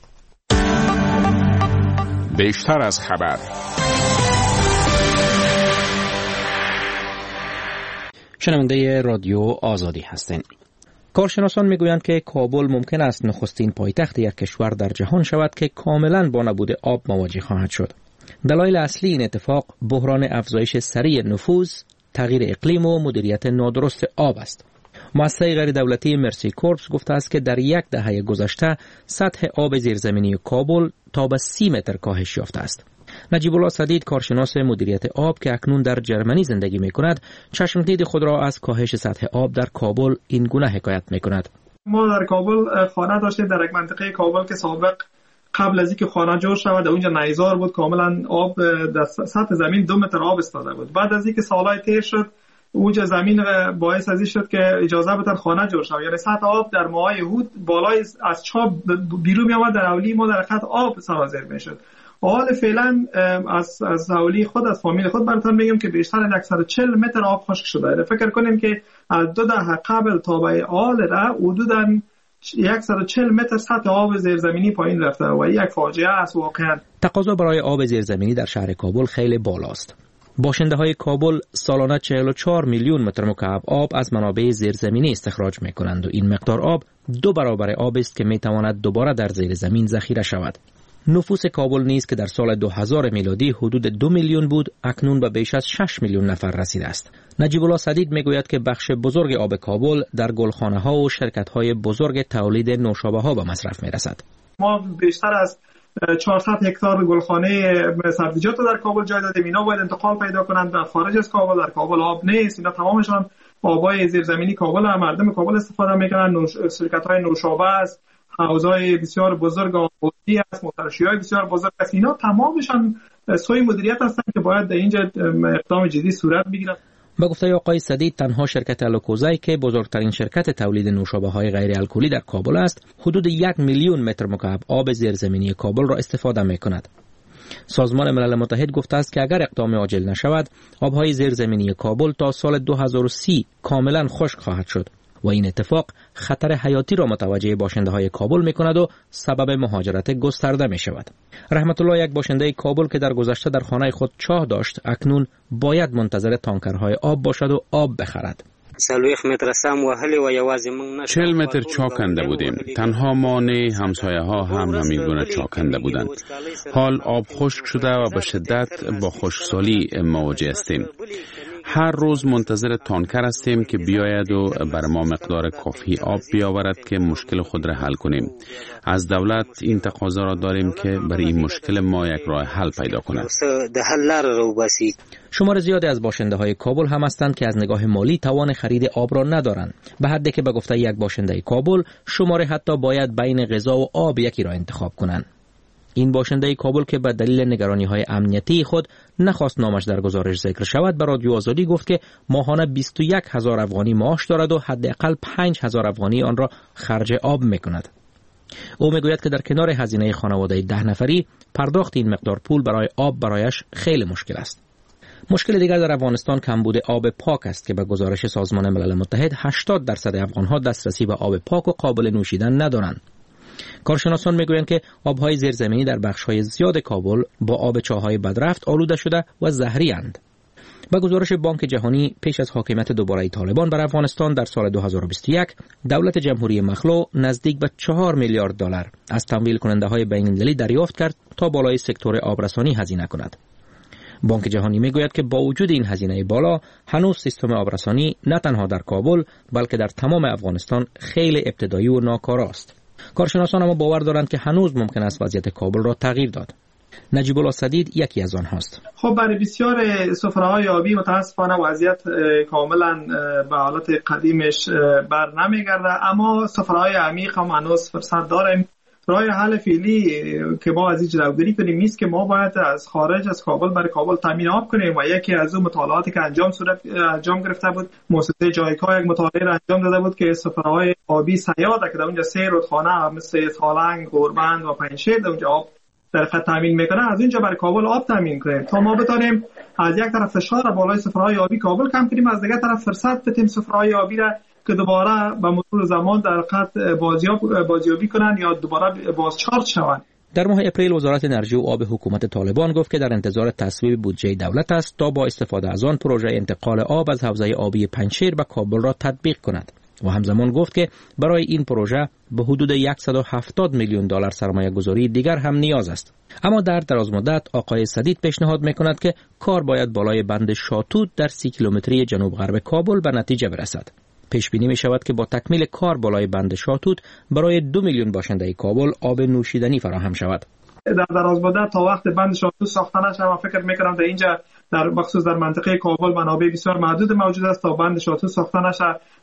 بیشتر از خبر. شنونده رادیو آزادی هستند. کارشناسان میگویند که کابل ممکن است نخستین پایتخت یک کشور در جهان شود که کاملا با نبود آب مواجه خواهد شد. دلایل اصلی این اتفاق بحران افزایش سریع نفوذ، تغییر اقلیم و مدیریت نادرست آب است. مؤسسه غیر دولتی مرسی کورپس گفته است که در یک دهه گذشته سطح آب زیرزمینی کابل تا به سی متر کاهش یافته است. نجیب الله صدید، کارشناس مدیریت آب که اکنون در جرمنی زندگی می کند، چشمدید خود را از کاهش سطح آب در کابل این گونه حکایت می کند. ما در کابل خانه داشتیم در یک منطقه کابل که سابق قبل از اینکه خانه جور شود اونجا نیزار بود، کاملا آب در سطح زمین دو متر آب استاده بود. بعد از اینکه سالهای تیر شد اونجا زمین باعث از این شد که اجازه بدن خانه جور شود، یعنی سطح آب در ماهای هود بالای از چاب بیرون می آمد، در اولی ما در خط آب سرازیر می شد. حال فعلا از از حوالی خود از فامیل خود براتون میگم که بیشتر از صد و چهل متر آب خشک شده. فکر کنیم که از دو دهه قبل تا به حال را حدوداً صد و چهل متر سطح آب زیرزمینی پایین رفته و یک فاجعه است واقعا. تقاضا برای آب زیرزمینی در شهر کابل خیلی بالاست. باشنده های کابل سالانه چهل و چهار میلیون متر مکعب آب از منابع زیرزمینی استخراج می کنند و این مقدار آب دو برابر آب است که می تواند دوباره در زیر زمین ذخیره شود. نفوس کابل نیز که در سال دو هزار میلادی حدود دو میلیون بود، اکنون به بیش از شش میلیون نفر رسیده است. نجیب الله صدید میگوید که بخش بزرگ آب کابل در گلخانه ها و شرکت های بزرگ تولید نوشابه ها به مصرف می رسد. ما بیشتر از چهارصد هکتار گلخانه سبزیجات رو در کابل جای دادیم. اینا باید انتقال پیدا کنند در خارج از کابل. در کابل آب نیست. اینا تمامشان آبای زیرزمینی کابل هم مردم کابل استفاده میکنن. نوش... شرکت‌های نوشابه است، حوضای بسیار بزرگ آبی است، موترشی‌های بسیار بزرگ است. اینا تمامشان سوی مدیریت هستند که باید در اینجا اقدام جدی صورت بگیرد. به گفته آقای سدید، تنها شرکت الوکوزای که بزرگترین شرکت تولید نوشابه‌های غیر الکلی در کابل است، حدود یک میلیون متر مکعب آب زیرزمینی کابل را استفاده می‌کند. سازمان ملل متحد گفته است که اگر اقدام عاجل نشود، آب‌های زیرزمینی کابل تا سال دو هزار و سی کاملا خشک خواهد شد و این اتفاق خطر حیاتی را متوجه باشنده‌های کابل می‌کند و سبب مهاجرت گسترده می‌شود. رحمت الله، یک باشنده کابل که در گذشته در خانه خود چاه داشت، اکنون باید منتظر تانکرهای آب باشد و آب بخرد. چهل متر چاه کنده بودیم. تنها ما نه، همسایه ها هم همین گونه چاه کنده بودند. حال آب خشک شده و به شدت با خشکسالی مواجه هستیم. هر روز منتظر تانکر هستیم که بیاید و بر ما مقدار کافی آب بیاورد که مشکل خود را حل کنیم. از دولت این تقاضا را داریم که برای این مشکل ما یک راه حل پیدا کند. شمار زیادی از باشنده های کابل هم هستند که از نگاه مالی توان خرید آب را ندارند، به حدی که به گفته یک باشنده کابل شماره حتی باید بین غذا و آب یکی را انتخاب کنند. این باشنده کابل که به دلیل نگرانی‌های امنیتی خود نخواست نامش در گزارش ذکر شود، به رادیو آزادی گفت که ماهانه بیست و یک هزار افغانی معاش دارد و حداقل پنج هزار افغانی آن را خرج آب می‌کند. او میگوید که در کنار هزینه خانواده ده نفری، پرداخت این مقدار پول برای آب برایش خیلی مشکل است. مشکل دیگر در افغانستان کمبود آب پاک است که به گزارش سازمان ملل متحد هشتاد درصد افغان‌ها دسترسی به آب پاک و قابل نوشیدن ندارند. کارشناسان میگویند که آب‌های زیرزمینی در بخش‌های زیاد کابل با آب چاه‌های بدرفت آلوده شده و زهری اند. با گزارش بانک جهانی، پیش از حاکمیت دوباره طالبان بر افغانستان در سال دو هزار و بیست و یک، دولت جمهوری مخلوع نزدیک به چهار میلیارد دلار از تمویل کننده‌های بین‌المللی دریافت کرد تا بالای سکتور آبرسانی هزینه کند. بانک جهانی میگوید که با وجود این هزینه بالا، هنوز سیستم آبرسانی نه تنها در کابل بلکه در تمام افغانستان خیلی ابتدایی و ناکارا است. کارشناسان اما باور دارند که هنوز ممکن است وضعیت کابل را تغییر داد. نجیب الله سدید یکی از آنهاست. خب برای بسیار سفره‌های آبی متاسفانه وضعیت کاملا به حالت قدیمش بر نمیگرده، اما سفرهای عمیق هم هنوز فرصت داریم. راه حل فعلی که ما از این جلوگیری کنیم نیست که ما باید از خارج از کابل برای کابل تامین آب کنیم و یکی از اون مطالعاتی که انجام صورت انجام گرفته بود، مؤسسه جایکا یک مطالعه را انجام داده بود که سفرهای آبی سیاده که در اونجا سه رودخانه مثل سالنگ، گوربند و پنجشیر در اونجا آب در خط تامین میکنه، از اینجا برای کابل آب تامین کنیم تا ما بتونیم از یک طرف فشار بالای سفرهای آبی کابل کم کنیم، از دیگر طرف فرصت بدیم سفرهای آبی را که دوباره به مرور زمان در خط بازیاب بازیابی کنند یا دوباره بازچارج شوند. در ماه اپریل وزارت انرژی و آب حکومت طالبان گفت که در انتظار تصویب بودجه دولت است تا با استفاده از آن پروژه انتقال آب از حوزه آبی پنجشیر به کابل را تطبیق کند و همزمان گفت که برای این پروژه به حدود صد و هفتاد میلیون دلار سرمایه گذاری دیگر هم نیاز است. اما در دراز مدت آقای سدید پیشنهاد میکند که کار باید بالای بند شاتوت در سی کیلومتری جنوب غرب کابل به نتیجه برسد. پیش بینی می شود که با تکمیل کار بالای بند شاتوت برای دو میلیون باشنده کابل آب نوشیدنی فراهم شود. در دراز مدت تا وقت بند شاتوت ساخته نشه، من فکر میکنم در اینجا در بخصوص در منطقه کابل منابع بسیار محدود موجود است. تا بند شاتوت ساخته نشه،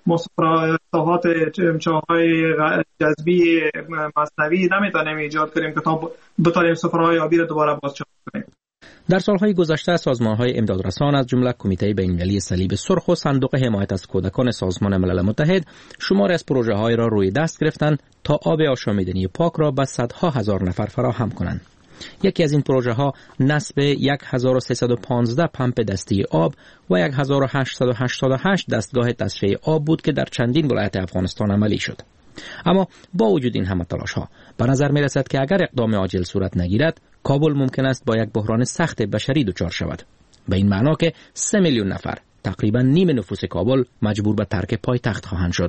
مصرفات چاهای جذبی مصنوعی نمیتونیم ایجاد کنیم که تا بتونیم سفرهای آبی را دوباره بازچارج کنیم. در سالهای گذشته سازمان‌های امدادرسان از جمله کمیته بین‌المللی صلیب سرخ و صندوق حمایت از کودکان سازمان ملل متحد شمار از پروژه‌های را روی دست گرفتند تا آب آشامیدنی پاک را به صدها هزار نفر فراهم کنند. یکی از این پروژه‌ها نصب هزار و سیصد و پانزده پمپ دستی آب و هزار و هشتصد و هشتاد و هشت دستگاه تصفیه آب بود که در چندین ولایت افغانستان عملی شد. اما با وجود این همه تلاش‌ها به نظر می‌رسد که اگر اقدام عاجل صورت نگیرد، کابل ممکن است با یک بحران سخت بشری دچار شود. به این معنا که سه میلیون نفر، تقریبا نیم نفوس کابل، مجبور به ترک پایتخت خواهند شد.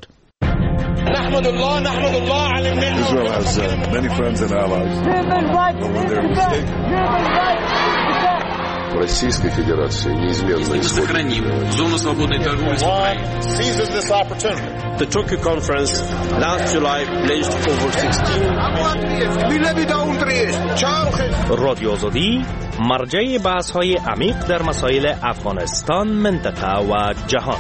نحمد الله نحمد الله على المنة. Israel has uh, many friends and allies. в Российской Федерации неизменно исходит. Зону свободной торговли с Украиной. The Tokyo Conference last July pledged over sixteen رادیو آزادی مرجع بحث‌های عمیق در مسائل افغانستان، منطقه و جهان.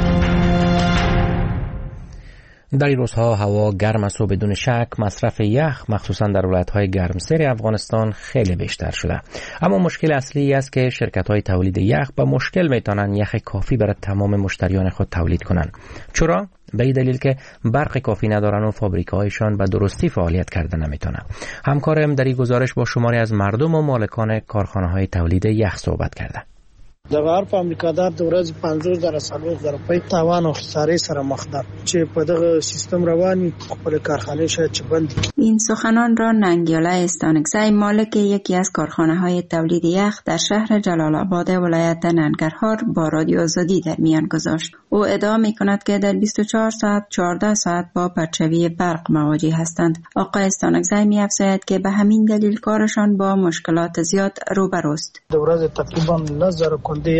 در این روزها هوا گرم است و بدون شک مصرف یخ مخصوصا در ولایت‌های گرمسیر افغانستان خیلی بیشتر شده. اما مشکل اصلی است که شرکت‌های تولید یخ با مشکل میتونن یخ کافی برای تمام مشتریان خود تولید کنند. چرا؟ به این دلیل که برق کافی ندارن و فابریکه‌هایشان به درستی فعالیت کرده نمیتونن. همکارم در این گزارش با شماری از مردم و مالکان کارخانه‌های تولید یخ صحبت کرده. د غار فابریکادار د ورځې پنځوس زره څلور زره روپۍ تاوان او خسارې سره مخ ده چې په دغه سیستم رواني خپل کارخانه شاید چې بند. این سخنان را ننگیاله استانکزی مالک یکی از کارخانه‌های تولید یخ در شهر جلال آباد ولایت ننگرهار با رادیو آزادی در میان گذاشت. او ادعا می‌کند که در بیست و چهار ساعت چهارده ساعت با پرچوی برق مواجه هستند. آقای استانکزی می‌افزاید که به همین دلیل کارشان با مشکلات زیاد روبروست. د ورځې تقریبا نظر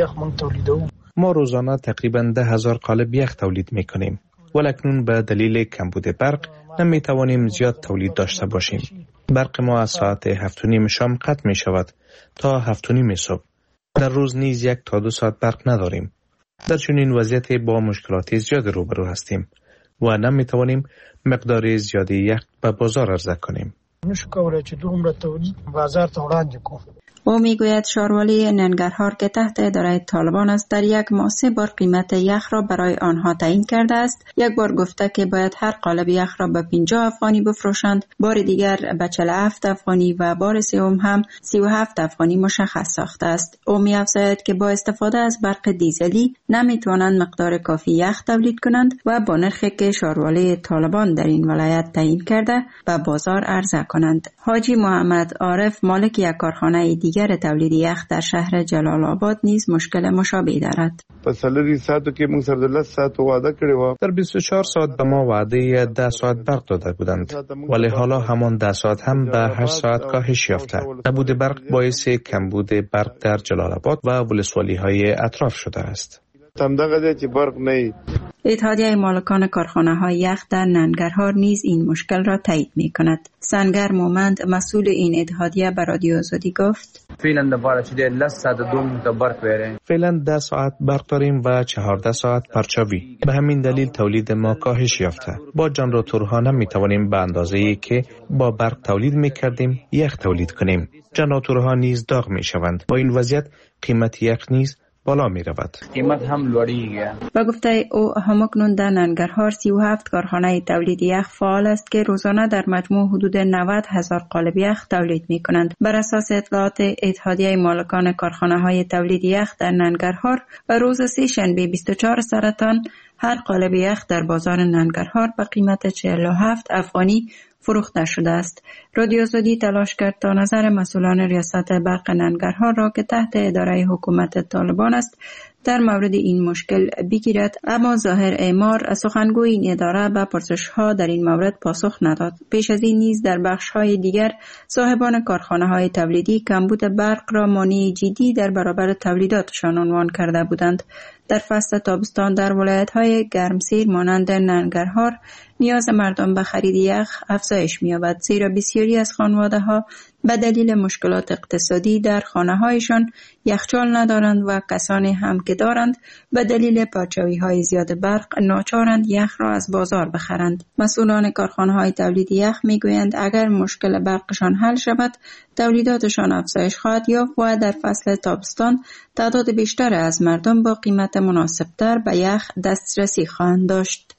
ما روزانه تقریبا ده هزار قالب یخ تولید می کنیم. ولکنون به دلیل کمبود برق نمی توانیم زیاد تولید داشته باشیم. برق ما از ساعت هفت و نیم شام قطع می شود تا هفت و نیم صبح. در روز نیز یک تا دو ساعت برق نداریم. در چنین وضعیت با مشکلات زیاد روبرو هستیم و نمی توانیم مقدار زیادی یخ به بازار عرضه کنیم. نشو کولای چې دومره تولید بازار ته وړاندې کوو. او میگوید شاروالی ننگرهار که تحت اداره طالبان است در یک ماه سه بار قیمت یخ را برای آنها تعیین کرده است. یک بار گفته که باید هر قالب یخ را به پنجاه افغانی بفروشند، بار دیگر به چهل و هفت افغانی و بار سوم هم سی و هفت افغانی مشخص ساخته است. او می‌افزاید که با استفاده از برق دیزلی نمیتوانند مقدار کافی یخ تولید کنند و با نرخی که شاروالی طالبان در این ولایت تعیین کرده به بازار عرضه کنند. حاجی محمد عارف مالک یک کارخانه دیگر تولید یخ در شهر جلال آباد نیز مشکل مشابهی دارد. پسلری ساعتو کې موږ سره د لس ساعت وعده کړی و. در بیست و چهار ساعت به ما وعده ده ساعت برق داده بودند، ولی حالا همان ده ساعت هم به هشت ساعت کاهش یافته. کمبود برق باعث کمبود برق در جلال آباد و ولسوالی‌های اطراف شده است. تمدغه چې برق نه. اتحادیه مالکان کارخانه‌های یخ در ننگرهار نیز این مشکل را تایید می‌کند. سنگر مومند مسئول این اتحادیه به رادیو آزادی گفت: فعلا دفعه چې د لس ساعت دوم ته برق وره. فعلا ده ساعت برق داریم و چهارده ساعت پرچاوی. به همین دلیل تولید ما کاهش یافته. با جنراتورها نمی‌توانیم به اندازه‌ای که با برق تولید می‌کردیم یخ تولید کنیم. جنراتورها نیز داغ می‌شوند. با این وضعیت قیمت یخ نیز بالا می رود. قیمت هم لوړیږي. با گفته او همکنون در ننگرهار سی و هفت کارخانه تولید یخ فعال است که روزانه در مجموع حدود نود هزار قالب یخ تولید می کنند. بر اساس اطلاعات اتحادیه مالکان کارخانه های تولید یخ در ننگرهار و روز سه شنبه بیست و چهار سرطان هر قالب یخ در بازار ننگرهار به قیمت چهل و هفت افغانی فروخته شده است. رادیو آزادی تلاش کرد تا نظر مسئولان ریاست برق ننگرهار را که تحت اداره حکومت طالبان است در مورد این مشکل بگیرد، اما ظاهر اعمار سخنگوی این اداره به پرسش‌ها در این مورد پاسخ نداد. پیش از این نیز در بخش‌های دیگر صاحبان کارخانه‌های تولیدی کمبود برق را مانع جدی در برابر تولیداتشان عنوان کرده بودند. در فصل تابستان در ولایت‌های گرمسیر مانند ننگرهار نیاز مردم به خرید یخ افزایش می‌یابد، زیرا بسیاری از خانواده‌ها به دلیل مشکلات اقتصادی در خانه‌هایشان یخچال ندارند و کسانی هم که دارند به دلیل پرچاوی‌های زیاد برق ناچارند یخ را از بازار بخرند. مسئولان کارخانه‌های تولید یخ می‌گویند اگر مشکل برقشان حل شود، تولیداتشان افزایش خواهد یافت و در فصل تابستان تعداد بیشتر از مردم با قیمت مناسب‌تر به یخ دسترسی خواهند داشت.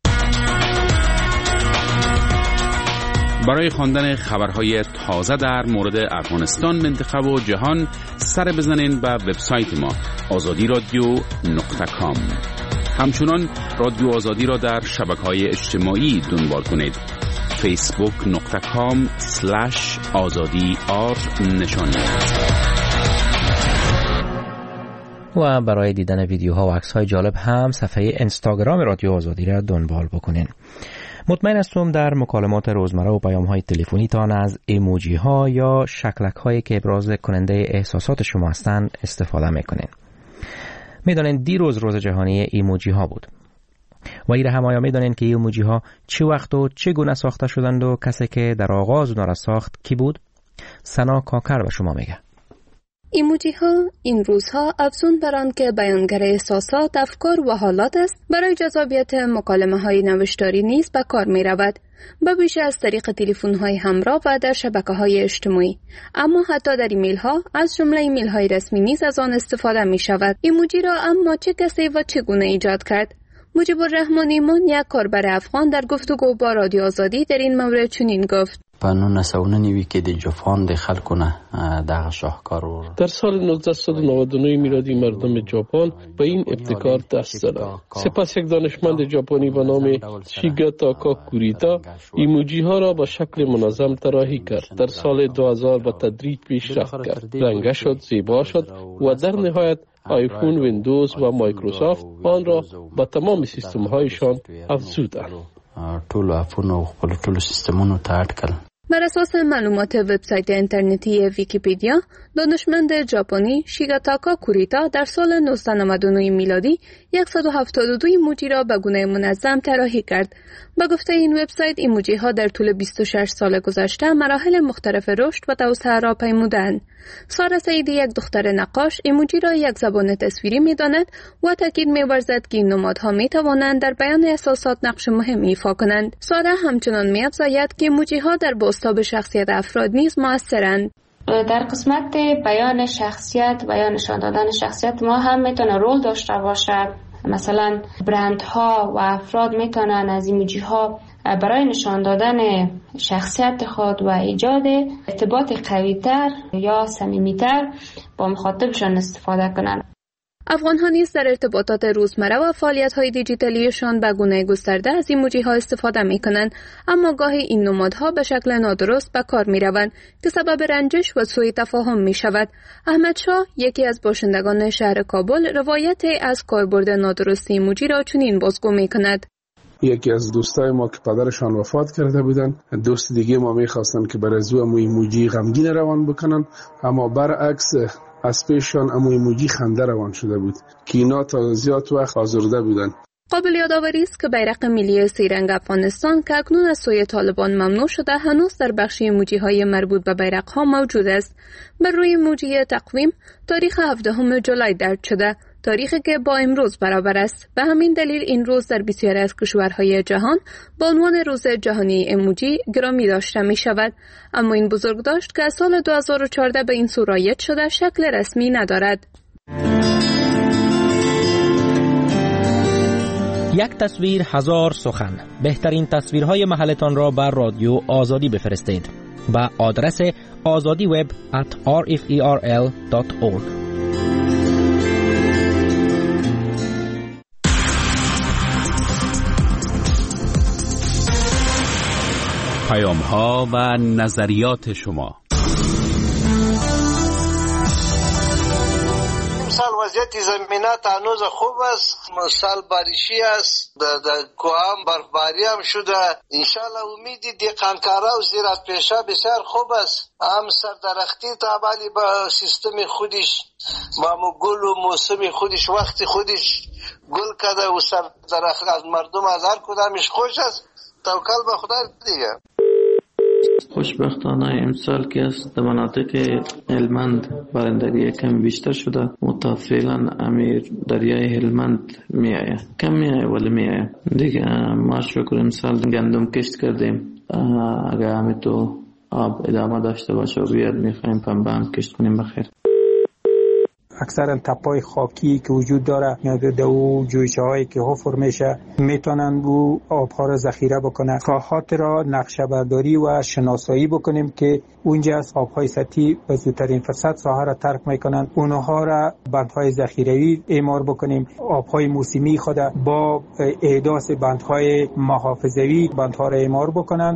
برای خواندن خبرهای تازه در مورد افغانستان، منطقه و جهان سر بزنین به وبسایت ما آزادی رادیو نقطه کام. همچنان رادیو آزادی را در شبکه‌های اجتماعی دنبال کنید. فیسبوک نقطه کام سلش آزادی آر نشانی. و برای دیدن ویدیوها و عکس‌های جالب هم صفحه اینستاگرام رادیو آزادی را دنبال بکنین. مطمئن هستم در مکالمات روزمره و پیام‌های تلفنی تان از ایموجی ها یا شکلک هایی که ابراز کننده احساسات شما هستند استفاده میکنین. میدانین دیروز روز جهانی ایموجی ها بود. و ایره هم آیا میدانین که ایموجی ها چه وقت و چگونه ساخته شدند و کسی که در آغاز اونا را ساخت کی بود؟ سنا کاکر به شما میگه. ایموجی ها این روزها افزون بر آن که بیانگر احساسات، افکار و حالات است، برای جذابیت مکالمه های نوشتاری نیز به کار می رود، به ویژه از طریق تلفن های همراه و در شبکه های اجتماعی. اما حتی در ایمیل ها از جمله ایمیل های رسمی نیز از آن استفاده می شود. ایموجی را اما چه کسی و چگونه ایجاد کرد؟ مجیب الرحمن ایمان، یک کاربر افغان، در گفتگو با رادیو آزادی در این مورد چنین گفت: په نولس سوه نوي کې د جاپان د خلکو نه دغه شاهکار و در سال نوزده نود و نه میلادی مردم ژاپن به این ابتکار دست زدند. سپس یک دانشمند ژاپنی به نام شیگا تاکا کوریتا ایموجی ها را به شکل منظم طراحی کرد. در سال دو هزار به تدریج پیشرفت کرد، رنگه شد، زیبا شد و در نهایت آیفون، ویندوز و مایکروسافت آن را به تمام سیستم هایشان افزودند. ټول آیفون او خپل ټول سیستمونو ته اډ کړل. بر اساس معلومات وبسایت اینترنتی ویکیپدیا، دانشمند ژاپنی شیگاتاکا کوریتا در سال نوزده نود و نه میلادی صد و هفتاد و دو ایموجی را به گونه منظم طراحی کرد. به گفته این وبسایت، ایموجی ها در طول بیست و شش سال گذشته مراحل مختلف رشد و توسعه را پیمودند. سارا سعیدی، یک دختر نقاش، ایموجی را یک زبان تصویری می‌داند و تاکید می‌ورزد که این نمادها می‌توانند در بیان احساسات نقش مهمی ایفا کنند. سارا همچنان می‌افزاید که ایموجی ها در بازتاب شخصیت افراد نیز مؤثرند. در قسمت بیان شخصیت، بیان نشان دادن شخصیت ما هم میتونه رول داشته باشه. مثلا برندها و افراد میتونن از ایموجی ها برای نشان دادن شخصیت خود و ایجاد ارتباط قوی‌تر یا صمیمی‌تر با مخاطبشان استفاده کنند. افغان‌ها نیز در ارتباطات روزمره و فعالیت‌های دیجیتالیشان به گونه گسترده از ایموجی‌ها استفاده می‌کنند، اما گاهی این نمادها به شکل نادرست به کار می‌روند که سبب رنجش و سوء تفاهم می‌شود. احمد شاه، یکی از باشندگان شهر کابل، روایت از کاربرد نادرست ایموجی را چنین بازگو می‌کند: یکی از دوستای ما که پدرشان وفات کرده بودن، دوست دیگه ما می‌خواستن که برای زو امو ایموجی غمگین روان بکنن، اما برعکس از پیششان امو ایموجی خنده روان شده بود که اینا تا زیاد وقت آزرده بودن. قابل یادآوری است که بیرق ملی سه‌رنگ افغانستان که اکنون از سوی طالبان ممنوع شده، هنوز در بخش ایموجی‌های مربوط به بیرق‌ها موجود است. بر روی ایموجی تقویم تاریخ هفدهم ژولای درج شده، تاریخی که با امروز برابر است. به همین دلیل این روز در بسیاری از کشورهای جهان با عنوان روز جهانی ایموجی گرامی داشته می شود. اما این بزرگداشت که از سال دو هزار و چهارده به این سو رایج شده شکل رسمی ندارد. یک تصویر هزار سخن. بهترین تصویرهای محلتان را بر رادیو آزادی بفرستید با آدرس آزادی وب ات آر اف ای آر ال دات اورگ. پیام ها و نظریات شما. امسال وضعیت زمینات هنوز خوب است، امسال باریشی است، در کوام برفباری هم شده. انشالله امیدی دیقانکارا و زیرات پیشه بسیار خوب است. هم سردرختی تابالی با سیستم خودش، مامو گل و موسم خودش، وقت خودش گل کده و سردرخت از مردم از هر کدامش خوش است. توکل به خدا دیگه. خوشبختانه امسال که است در مناطق هلمند بارندگی کم بیشتر شده، متفعلا امیر دریای هلمند می آید، کم می آید ولی می آید دیگه. ما شکر امسال گندم کشت کردیم، اگر همه تو آب ادامه داشته باشه و بیاد می خواهیم پنبه هم کشت کنیم بخیر. اکثرا تپای خاکی که وجود داره یا دو جویچه هایی که حفر میشه میتونن بو آبها را ذخیره بکنن. راهات را نقشه برداری و شناسایی بکنیم که اونجا از آبهای سطحی به زودترین فرصت ساحه را ترک میکنن، اونها را بندهای ذخیروی اعمار بکنیم. آبهای موسمی خود با احداث بندهای محافظوی بندها را اعمار بکنن.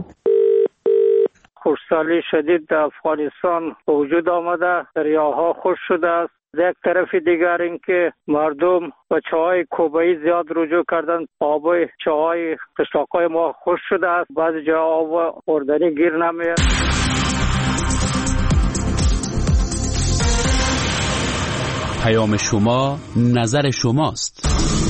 خشکسالی شدید در افغانستان وجود آمده، دریاها خشک شده است، یک طرف دیگر اینکه مردم به چاهای کوبایی زیاد رجوع کردن. آب چاهای قشلاقای ما خشک شده است، بعضی جا آب خوردنی گیر نمیاد. پیام شما نظر شماست.